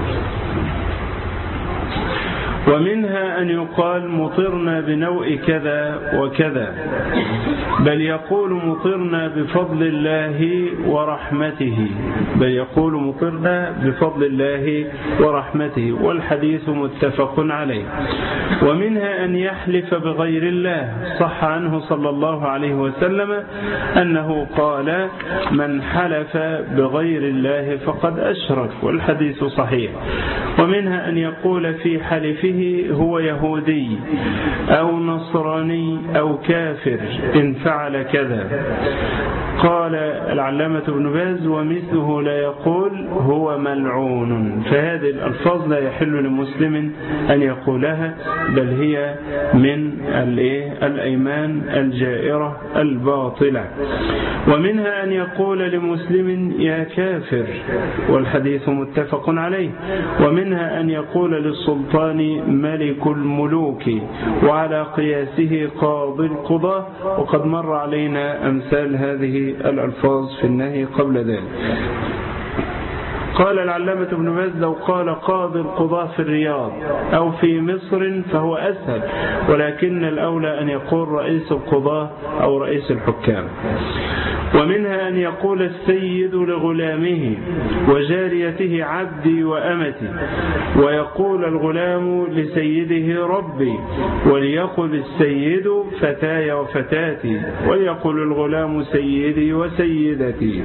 ومنها أن يقال مطرنا بنوء كذا وكذا، بل يقول مطرنا بفضل الله ورحمته، بل يقول مطرنا بفضل الله ورحمته. والحديث متفق عليه. ومنها أن يحلف بغير الله، صح عنه صلى الله عليه وسلم أنه قال من حلف بغير الله فقد أشرك، والحديث صحيح. ومنها أن يقول في حلفه هو يهودي أو نصراني أو كافر إن فعل كذا. قال العلامة ابن باز ومثله لا يقول هو ملعون. فهذه الألفاظ لا يحل لمسلم أن يقولها، بل هي من الأيمان الجائرة الباطلة. ومنها أن يقول لمسلم يا كافر، والحديث متفق عليه. ومنها أن يقول للسلطان ملك الملوك، وعلى قياسه قاضي القضاة. وقد مر علينا أمثال هذه الألفاظ في النهي قبل ذلك. قال العلامة ابن باز لو قال قاضي القضاة في الرياض أو في مصر فهو أسهل، ولكن الأولى أن يقول رئيس القضاة أو رئيس الحكام. ومنها أن يقول السيد لغلامه وجاريته عبدي وأمتي، ويقول الغلام لسيده ربي، وليقل السيد فتاي وفتاتي، وليقل الغلام سيدي وسيدتي.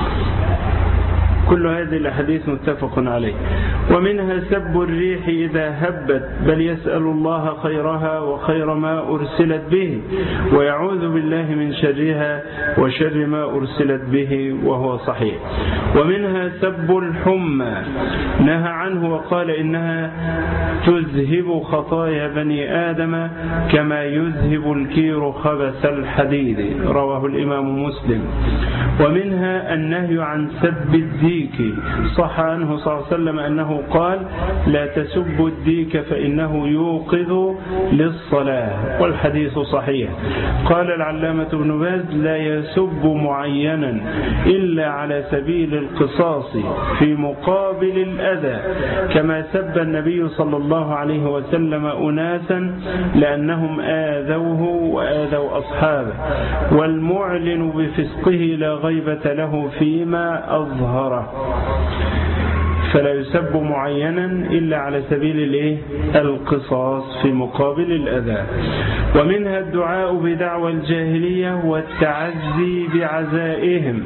كل هذه الأحاديث متفق عليه. ومنها سب الريح إذا هبت، بل يسأل الله خيرها وخير ما أرسلت به، ويعوذ بالله من شرها وشر ما أرسلت به، وهو صحيح. ومنها سب الحمى، نهى عنه وقال إنها تذهب خطايا بني آدم كما يذهب الكير خبث الحديد، رواه الإمام مسلم. ومنها النهي عن سب الديك، صح عنه صلى الله عليه وسلم أنه قال لا تسبوا الديك فإنه يوقظ للصلاة، والحديث صحيح. قال العلامة ابن باز لا يسب معينا إلا على سبيل القصاص في مقابل الأذى، كما سب النبي صلى الله عليه وسلم أناسا لأنهم آذوه وآذوا أصحابه، والمعلن بفسقه لا غيبة له فيما أظهره. فلا يسب معينا إلا على سبيل القصاص في مقابل الأذى. ومنها الدعاء بدعوى الجاهلية والتعزي بعزائهم،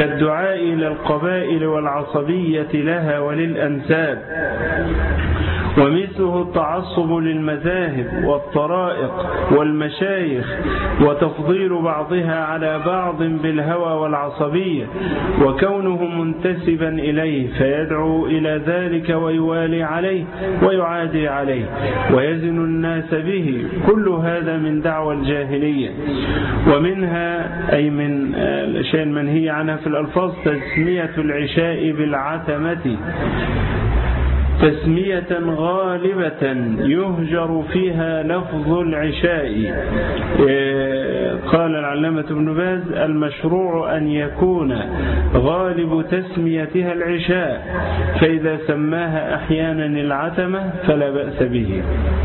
كالدعاء إلى القبائل والعصبية لها وللأنساب. ومثله التعصب للمذاهب والطرائق والمشايخ وتفضيل بعضها على بعض بالهوى والعصبية وكونه منتسبا إليه فيدعو إلى ذلك ويوالي عليه ويعادي عليه ويزن الناس به. كل هذا من دعوى الجاهلية. ومنها أي من الأشياء المنهية عنها في الألفاظ تسمية العشاء بالعتمة تسمية غالبة يهجر فيها لفظ العشاء. قال العلامة ابن باز المشروع أن يكون غالب تسميتها العشاء، فإذا سماها أحيانا العتمة فلا بأس به.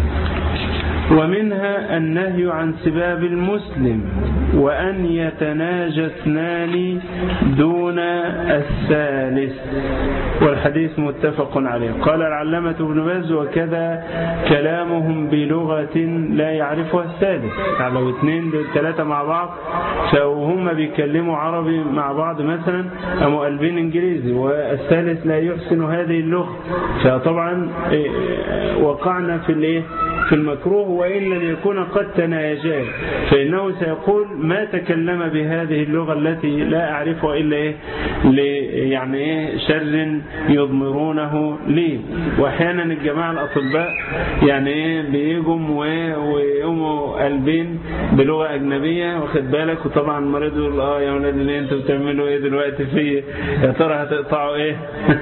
ومنها النهي عن سباب المسلم وأن يتناجى اثنان دون الثالث، والحديث متفق عليه. قال العلامة ابن باز وكذا كلامهم بلغة لا يعرفها الثالث. يعني لو اثنين ثلاثة مع بعض فهم بيكلموا عربي مع بعض مثلا أو قلبين إنجليزي والثالث لا يحسن هذه اللغة، فطبعا وقعنا في المكروه وإن لم يكون قد تناجاه، فإنه سيقول ما تكلم بهذه اللغة التي لا أعرفها إلا يعني شر يضمرونه لي. وأحيانا الجماعة الأطباء يعني بيجوا ويقوموا قلبين بلغة أجنبية واخد بالك، وطبعا المريض يقول يا ولاد اللي انتوا بتعملوا ايه دلوقتي في يا ترى هتقطعوا ايه؟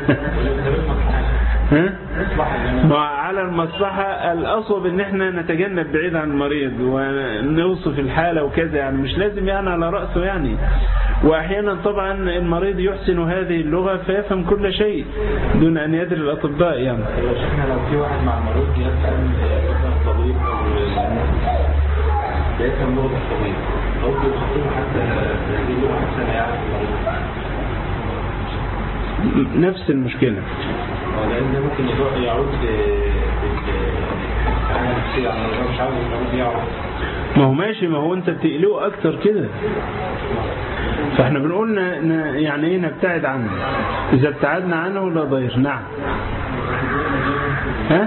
على المصلحة الأصوب ان احنا نتجنب بعيد عن المريض ونوصف الحالة وكذا، يعني مش لازم يعني على رأسه يعني. وأحيانا طبعا المريض يحسن هذه اللغة فيفهم كل شيء دون أن يدري الأطباء يعني. لو في واحد مع المريض يسأل الطبيب لا يفهم لغة الطبيب أو يخطيه حتى هذه اللغة حتى لا يعرف المريض، نفس المشكلة. لأن ممكن يعود لحالة نفسية عن المريض، مش عاوز المريض يعرف. ما هو ماشي، ما هو أنت بتقلقه أكتر كده، فاحنا بنقول يعني ايه نبتعد عنه. إذا ابتعدنا عنه لا ضير. نعم. ها؟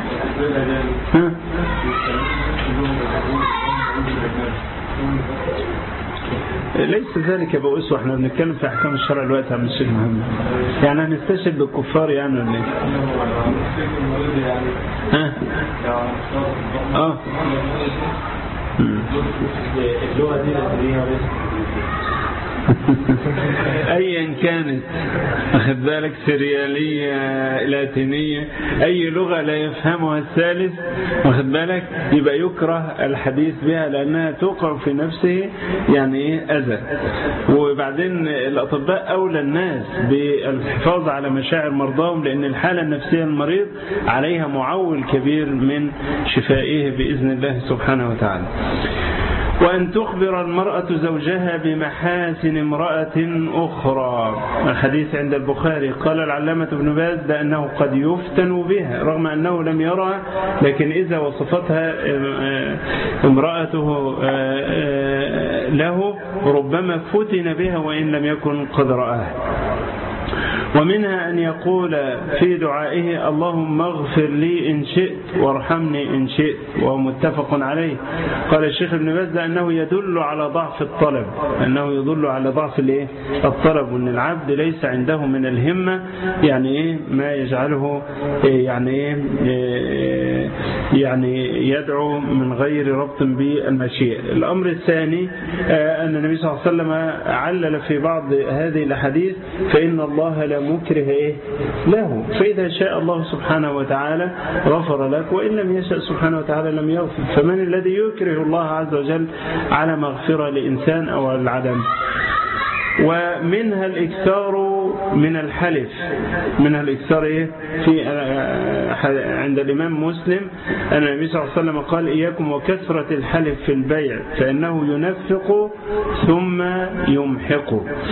ليس ذلك بؤس، واحنا بنتكلم في احكام الشرع الوقت عن الشيخ محمد، يعني هنستشهد بالكفار يعني ولا ايه؟ ها؟ اللغة دي ايا كانت واخد بالك، سريالية لاتينية، اي لغة لا يفهمها الثالث واخد بالك يبقى يكره الحديث بها لانها توقع في نفسه يعني اذى. وبعدين الاطباء اولى الناس بالحفاظ على مشاعر مرضاهم، لان الحالة النفسية المريض عليها معول كبير من شفائه باذن الله سبحانه وتعالى. وأن تخبر المرأة زوجها بمحاسن امرأة أخرى. الحديث عند البخاري. قال العلامة ابن باز لأنه قد يفتن بها رغم أنه لم يرها، لكن إذا وصفتها امرأته له ربما فتن بها وإن لم يكن قد رآها. ومنها أن يقول في دعائه اللهم اغفر لي إن شئت وارحمني إن شئت، وهو متفق عليه. قال الشيخ ابن باز أنه يدل على ضعف الطلب، أنه يدل على ضعف الطلب، وأن العبد ليس عنده من الهمة يعني ما يجعله يعني يدعو من غير ربط بالمشيئة. الأمر الثاني أن النبي صلى الله عليه وسلم علل في بعض هذه الأحاديث فإن الله لا مكره له، فإذا شاء الله سبحانه وتعالى غفر لك وإن لم يشاء سبحانه وتعالى لم يغفر. فمن الذي يكره الله عز وجل على مغفرة لإنسان أو العدم؟ ومنها الإكثار من الحلف، منها الإكثار عند الإمام مسلم أن النبي صلى الله عليه وسلم قال إياكم وكثرة الحلف في البيع فإنه ينفق ثم يمحق.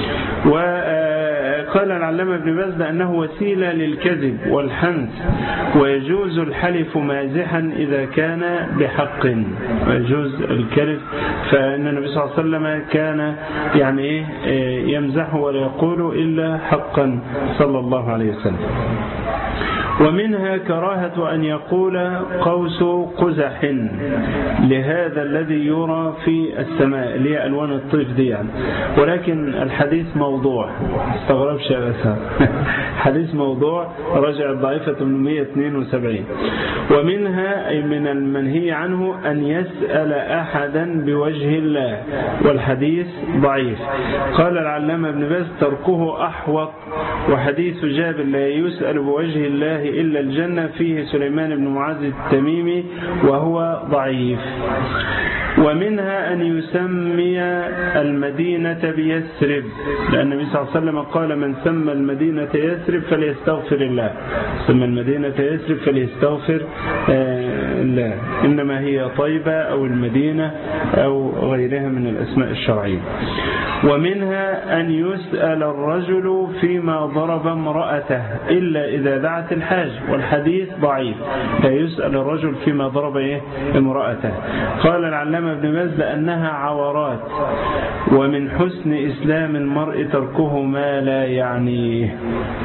وقال العلامة ابن باز أنه وسيلة للكذب والحنث، ويجوز الحلف مازحا إذا كان بحق، ويجوز الكذب، فإن النبي صلى الله عليه وسلم كان يعني يمزح ولا يقول إلا حقا صلى الله عليه وسلم. ومنها كراهة أن يقول قوس قزح لهذا الذي يرى في السماء اللي هي ألوان الطيف دي يعني. ولكن الحديث موضوع، استغربش يا أسهل حديث موضوع، رجع الضعيفة 872. ومنها أي من المنهي عنه أن يسأل أحدا بوجه الله، والحديث ضعيف. قال العلامة ابن باز تركه أحوط، وحديث جابر لا يسأل بوجه الله إلا الجنة فيه سليمان بن معاذ التميمي وهو ضعيف. ومنها أن يسمي المدينة بيثرب، لأن النبي صلى الله عليه وسلم قال من سمى المدينة يثرب فليستغفر الله، سمى المدينة يثرب فليستغفر الله، إنما هي طيبة أو المدينة أو غيرها من الأسماء الشرعية. ومنها أن يسأل الرجل فيما ضرب امرأته إلا إذا دعت الحاج، والحديث ضعيف، لا يسأل الرجل فيما ضرب امرأته. قال العلامة ابن باز لأنها عورات، ومن حسن إسلام المرء تركه ما لا يعنيه.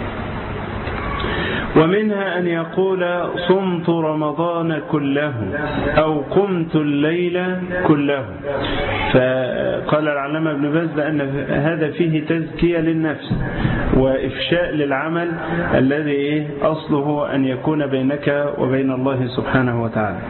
ومنها أن يقول صمت رمضان كله أو قمت الليل كله، فقال العلامة ابن باز لأن هذا فيه تزكية للنفس وإفشاء للعمل الذي أصله أن يكون بينك وبين الله سبحانه وتعالى.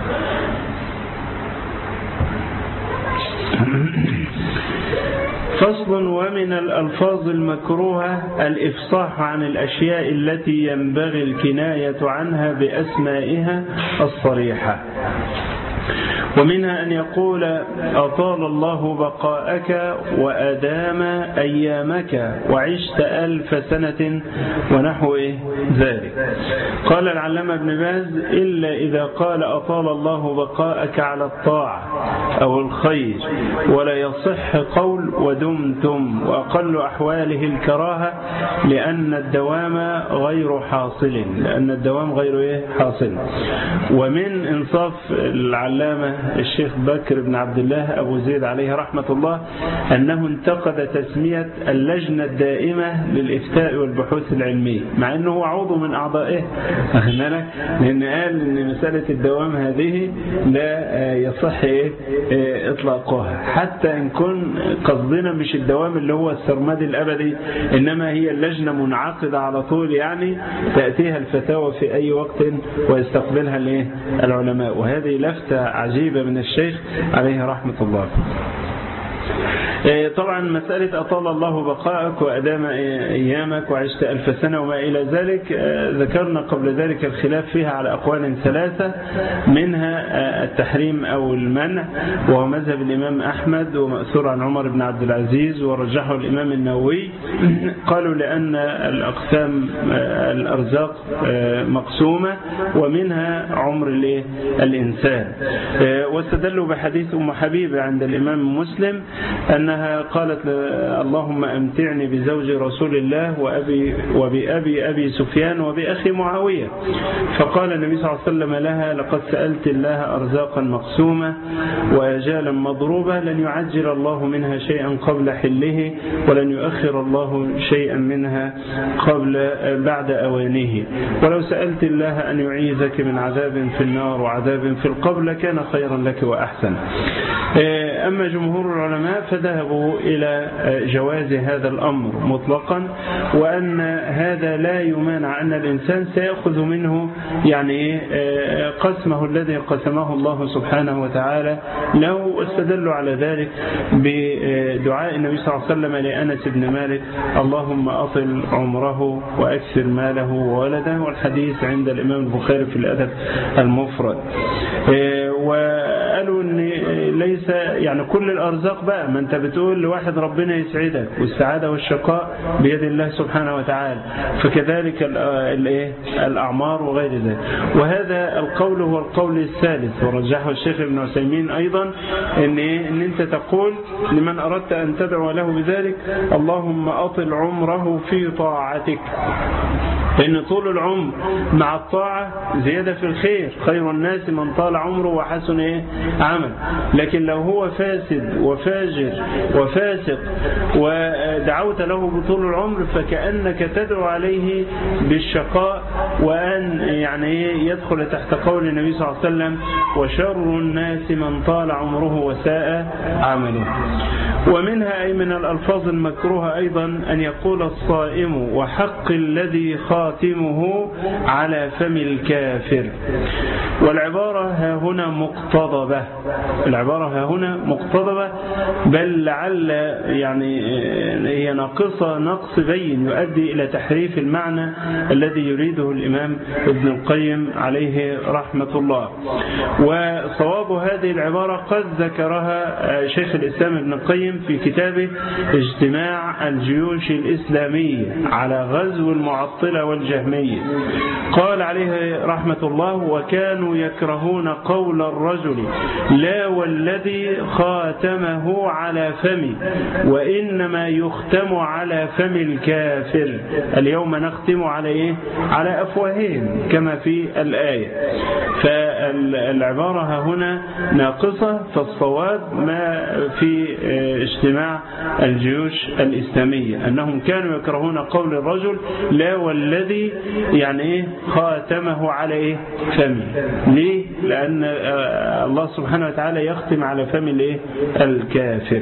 فصل. ومن الألفاظ المكروهة الإفصاح عن الأشياء التي ينبغي الكناية عنها بأسمائها الصريحة. ومنها أن يقول أطال الله بقاءك وأدام أيامك وعشت 1000 سنة ونحو ذلك. قال العلامة ابن باز إلا إذا قال أطال الله بقاءك على الطاعة أو الخير، ولا يصح قول ودمتم، وأقل أحواله الكراهة لأن الدوام غير حاصل، لأن الدوام غير حاصل. ومن إنصاف العلامة الشيخ بكر بن عبد الله أبو زيد عليه رحمة الله أنه انتقد تسمية اللجنة الدائمة للإفتاء والبحوث العلمية، مع أنه هو عضو من أعضائه، لأن قال أن مسألة الدوام هذه لا يصح إطلاقها، حتى إن كن قصدنا مش الدوام اللي هو السرمدي الأبدي، إنما هي اللجنة منعقدة على طول، يعني تأتيها الفتاوى في أي وقت ويستقبلها العلماء. وهذه لفتة عجيبة من الشيخ عليه رحمة الله. طبعا مسألة أطال الله بقاءك وأدام أيامك وعشت 1000 سنة وما إلى ذلك، ذكرنا قبل ذلك الخلاف فيها على أقوال 3، منها التحريم أو المنع، وهو مذهب الإمام أحمد ومأثور عن عمر بن عبد العزيز ورجحه الإمام النووي. قالوا لأن الأقسام الأرزاق مقسومة ومنها عمر الإنسان، واستدلوا بحديث أم حبيبة عند الإمام مسلم أنها قالت اللهم أمتعني بزوج رسول الله وبأبي سفيان وبأخي معاوية، فقال النبي صلى الله عليه وسلم لها لقد سألت الله أرزاقا مقسومة وأجالا مضروبة، لن يعجل الله منها شيئا قبل حله ولن يؤخر الله شيئا منها بعد أوانه، ولو سألت الله أن يعيذك من عذاب في النار وعذاب في القبر لكان خيرا لك وأحسن. أما جمهور العلماء فذهبوا إلى جواز هذا الأمر مطلقا، وأن هذا لا يمانع أن الإنسان سيأخذ منه يعني قسمه الذي قسمه الله سبحانه وتعالى له. واستدلوا على ذلك بدعاء النبي صلى الله عليه وسلم لأنس بن مالك اللهم أطل عمره وأكثر ماله وولده، والحديث عند الإمام البخاري في الأدب المفرد. وقالوا ان ليس يعني كل الارزاق بقى، ما انت بتقول لواحد ربنا يسعدك والسعاده والشقاء بيد الله سبحانه وتعالى، فكذلك الاعمار وغير ذلك. وهذا القول هو القول الثالث ورجحه الشيخ ابن عثيمين ايضا، ان انت تقول لمن اردت ان تدعو له بذلك اللهم اطل عمره في طاعتك، لأن طول العمر مع الطاعة زيادة في الخير، خير الناس من طال عمره وحسن عمل. لكن لو هو فاسد وفاجر وفاسق ودعوت له بطول العمر فكأنك تدعو عليه بالشقاء، وأن يعني يدخل تحت قول النبي صلى الله عليه وسلم: وشر الناس من طال عمره وساء عمله. ومنها أي من الألفاظ المكروهة أيضا أن يقول الصائم: وحق الذي خاتمه على فم الكافر. والعبارة ها هنا مقتضبة، العبارة ها هنا مقتضبة، بل لعل يعني هي ناقصة نقص بين يؤدي إلى تحريف المعنى الذي يريده الإمام ابن القيم عليه رحمة الله. وصواب هذه العبارة قد ذكرها شيخ الإسلام ابن القيم في كتابه اجتماع الجيوش الإسلامية على غزو المعطلة والجهمية. قال عليه رحمة الله: وكانوا يكرهون قول الرجل لا والذي خاتمه على فمي، وإنما يختم على فم الكافر. اليوم نختم على على أفواههم كما في الآية. فالعبارة هنا ناقصة، فالصواب ما في اجتماع الجيوش الإسلامية أنهم كانوا يكرهون قول الرجل لا والذي يعني خاتمه على فمي. ليه؟ لأن الله سبحانه وتعالى يختم على فم الكافر.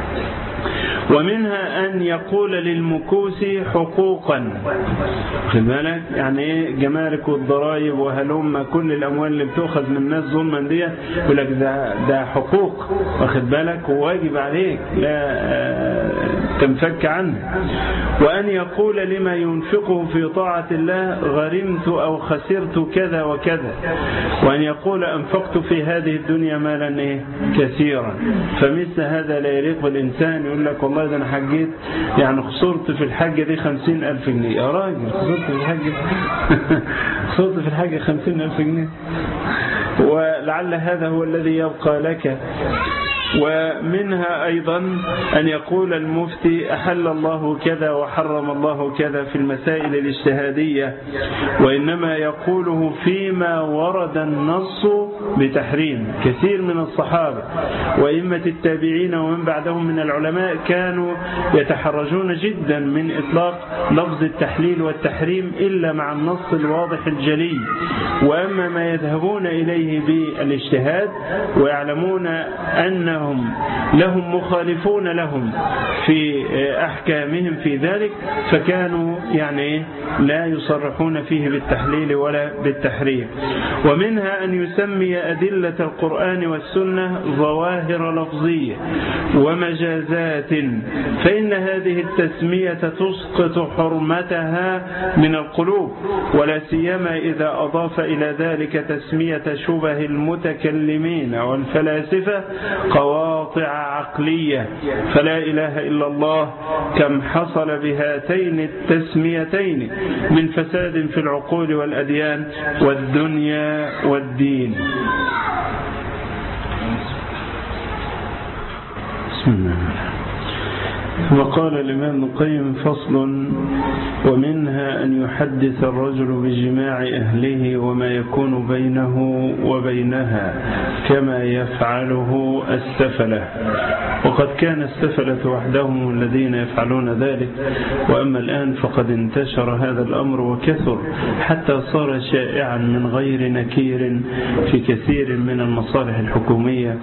ومنها أن يقول للمكوس حقوقا، خد بالك يعني جمارك والضرائب وهلم كل الأموال اللي بتأخذ من الناس ظلما دي، يقول لك ده حقوق، واخد بالك، وواجب عليك لا تنفك عنه. وأن يقول لما ينفقه في طاعة الله: غرمت أو خسرت كذا وكذا. وأن يقول: أنفقت في هذه الدنيا مالا كثيرا. فمثل هذا لا يليق بالإنسان. يقول لك: والله ده أنا حجيت يعني خسرت في الحجة دي 50,000 جنيه. يا راجل خسرت في الحجة خسرت في الحجة 50,000 جنيه، ولعل هذا هو الذي يبقى لك. ومنها أيضا أن يقول المفتي: أحل الله كذا وحرم الله كذا في المسائل الاجتهادية، وإنما يقوله فيما ورد النص بتحريم. كثير من الصحابة وإمة التابعين ومن بعدهم من العلماء كانوا يتحرجون جدا من إطلاق لفظ التحليل والتحريم إلا مع النص الواضح الجلي. وأما ما يذهبون إليه بالاجتهاد ويعلمون أنهم لهم مخالفون لهم في أحكامهم في ذلك، فكانوا يعني لا يصرحون فيه بالتحليل ولا بالتحريم. ومنها أن يسمي أدلة القرآن والسنة ظواهر لفظية ومجازات، فإن هذه التسمية تسقط حرمتها من القلوب، ولا سيما إذا أضاف إلى ذلك تسمية شبه المتكلمين والفلاسفة قواطع عقلية. فلا إله إلا الله كم حصل بهاتين التسميتين من فساد في العقول والأديان والدنيا والدين. بسم الله. وقال الإمام ابن القيم: فصل: ومنها أن يحدث الرجل بجماع أهله وما يكون بينه وبينها كما يفعله السفلة. وقد كان السفلة وحدهم الذين يفعلون ذلك، وأما الآن فقد انتشر هذا الأمر وكثر حتى صار شائعا من غير نكير في كثير من المصالح الحكومية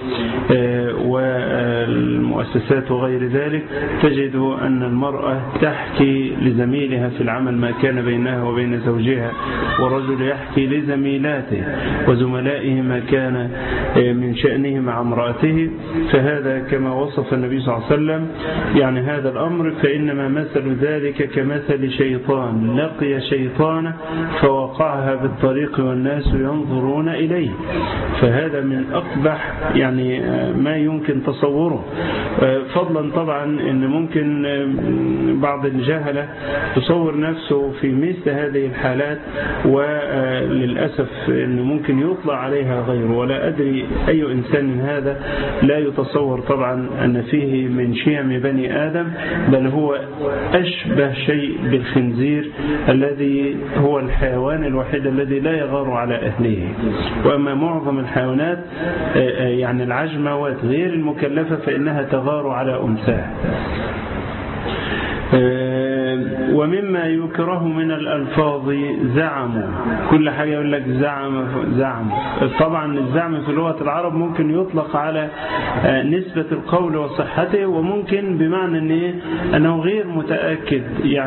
والمؤسسات وغير ذلك. تجد أن المرأة تحكي لزميلها في العمل ما كان بينها وبين زوجها، والرجل يحكي لزميلاته وزملائه ما كان من شأنه مع امرأته. فهذا كما وصف النبي صلى الله عليه وسلم يعني هذا الأمر: فإنما مثل ذلك كمثل شيطان لقي شيطان فوقعها بالطريق والناس ينظرون إليه. فهذا من أقبح يعني ما يمكن تصوره، فضلا طبعا أن ممكن بعض الجهلة تصور نفسه في مثل هذه الحالات، وللأسف أنه ممكن يطلع عليها غيره، ولا أدري أي إنسان هذا، لا يتصور طبعا أن فيه من شيم بني آدم، بل هو أشبه شيء بالخنزير الذي هو الحيوان الوحيد الذي لا يغار على أهله. وأما معظم الحيوانات يعني العجمة غير المكلفة فإنها تغار على أنثاها. ومما يكره من الألفاظ زعموا، كل حاجة يقول لك زعم. طبعا الزعم في لغة العرب ممكن يطلق على نسبة القول وصحته، وممكن بمعنى أنه غير متأكد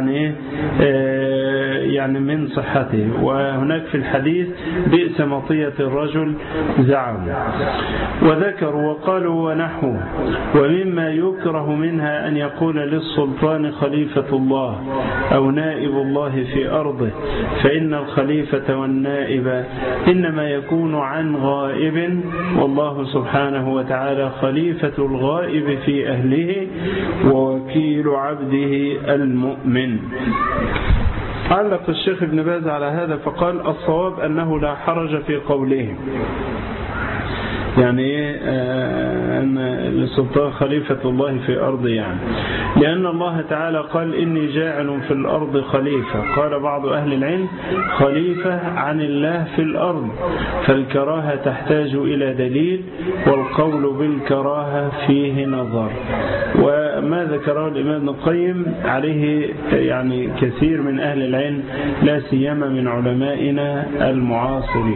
يعني من صحته. وهناك في الحديث بئس مطية الرجل زعم. وذكروا وقالوا ونحوه. ومما يكره منها أن يقول للسلطان خليفة الله أو نائب الله في أرضه، فإن الخليفة والنائب إنما يكون عن غائب، والله سبحانه وتعالى خليفة الغائب في أهله ووكيل عبده المؤمن. علق الشيخ ابن باز على هذا فقال الصواب أنه لا حرج في قولهم، يعني أن السلطان خليفة الله في أرض، يعني لأن الله تعالى قال إني جاعل في الأرض خليفة. قال بعض أهل العلم خليفة عن الله في الأرض، فالكراهة تحتاج إلى دليل، والقول بالكراهة فيه نظر. وما ذكره الإمام ابن القيم عليه يعني كثير من أهل العلم، لا سيما من علمائنا المعاصرين.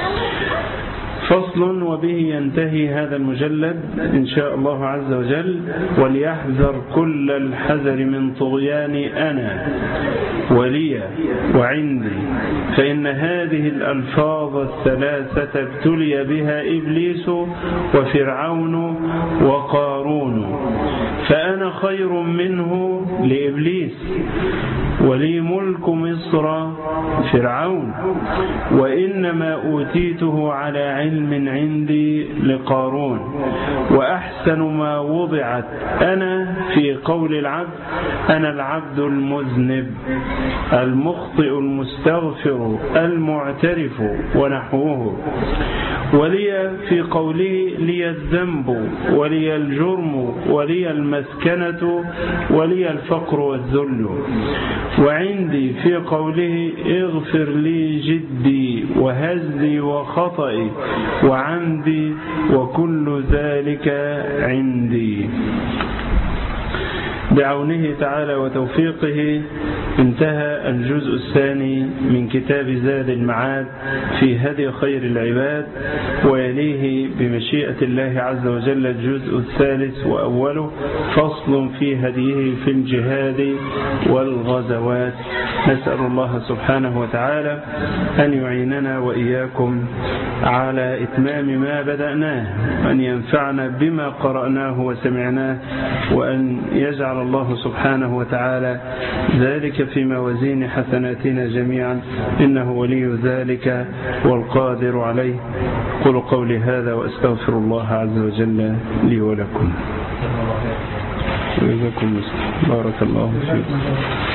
فصل. وبه ينتهي هذا المجلد إن شاء الله عز وجل. وليحذر كل الحذر من طغيان أنا ولي وعندي، فإن هذه الألفاظ الثلاثة ابتلي بها إبليس وفرعون وقارون، فأنا خير منه لإبليس، ولي ملك مصر فرعون، وإنما أوتيته على علم عندي لقارون. وأحسن ما وضعت أنا في قول العبد أنا العبد المذنب المخطئ المستغفر المعترف ونحوه. ولي في قوله لي الذنب ولي الجرم ولي المسكنة ولي الفقر والذل. وعندي في قوله اغفر لي جدي وهزلي وخطئي وعمدي وكل ذلك عندي. بعونه تعالى وتوفيقه انتهى الجزء الثاني من كتاب زاد المعاد في هدي خير العباد، ويليه بمشيئة الله عز وجل الجزء الثالث وأوله فصل في هديه في الجهاد والغزوات. نسأل الله سبحانه وتعالى أن يعيننا وإياكم على إتمام ما بدأناه، وأن ينفعنا بما قرأناه وسمعناه، وأن يجعل الله سبحانه وتعالى ذلك في موازين حسناتنا جميعا، إنه ولي ذلك والقادر عليه. قولوا قولي هذا وأستغفر الله عز وجل لي ولكم. وإذاكم بارك الله فيكم.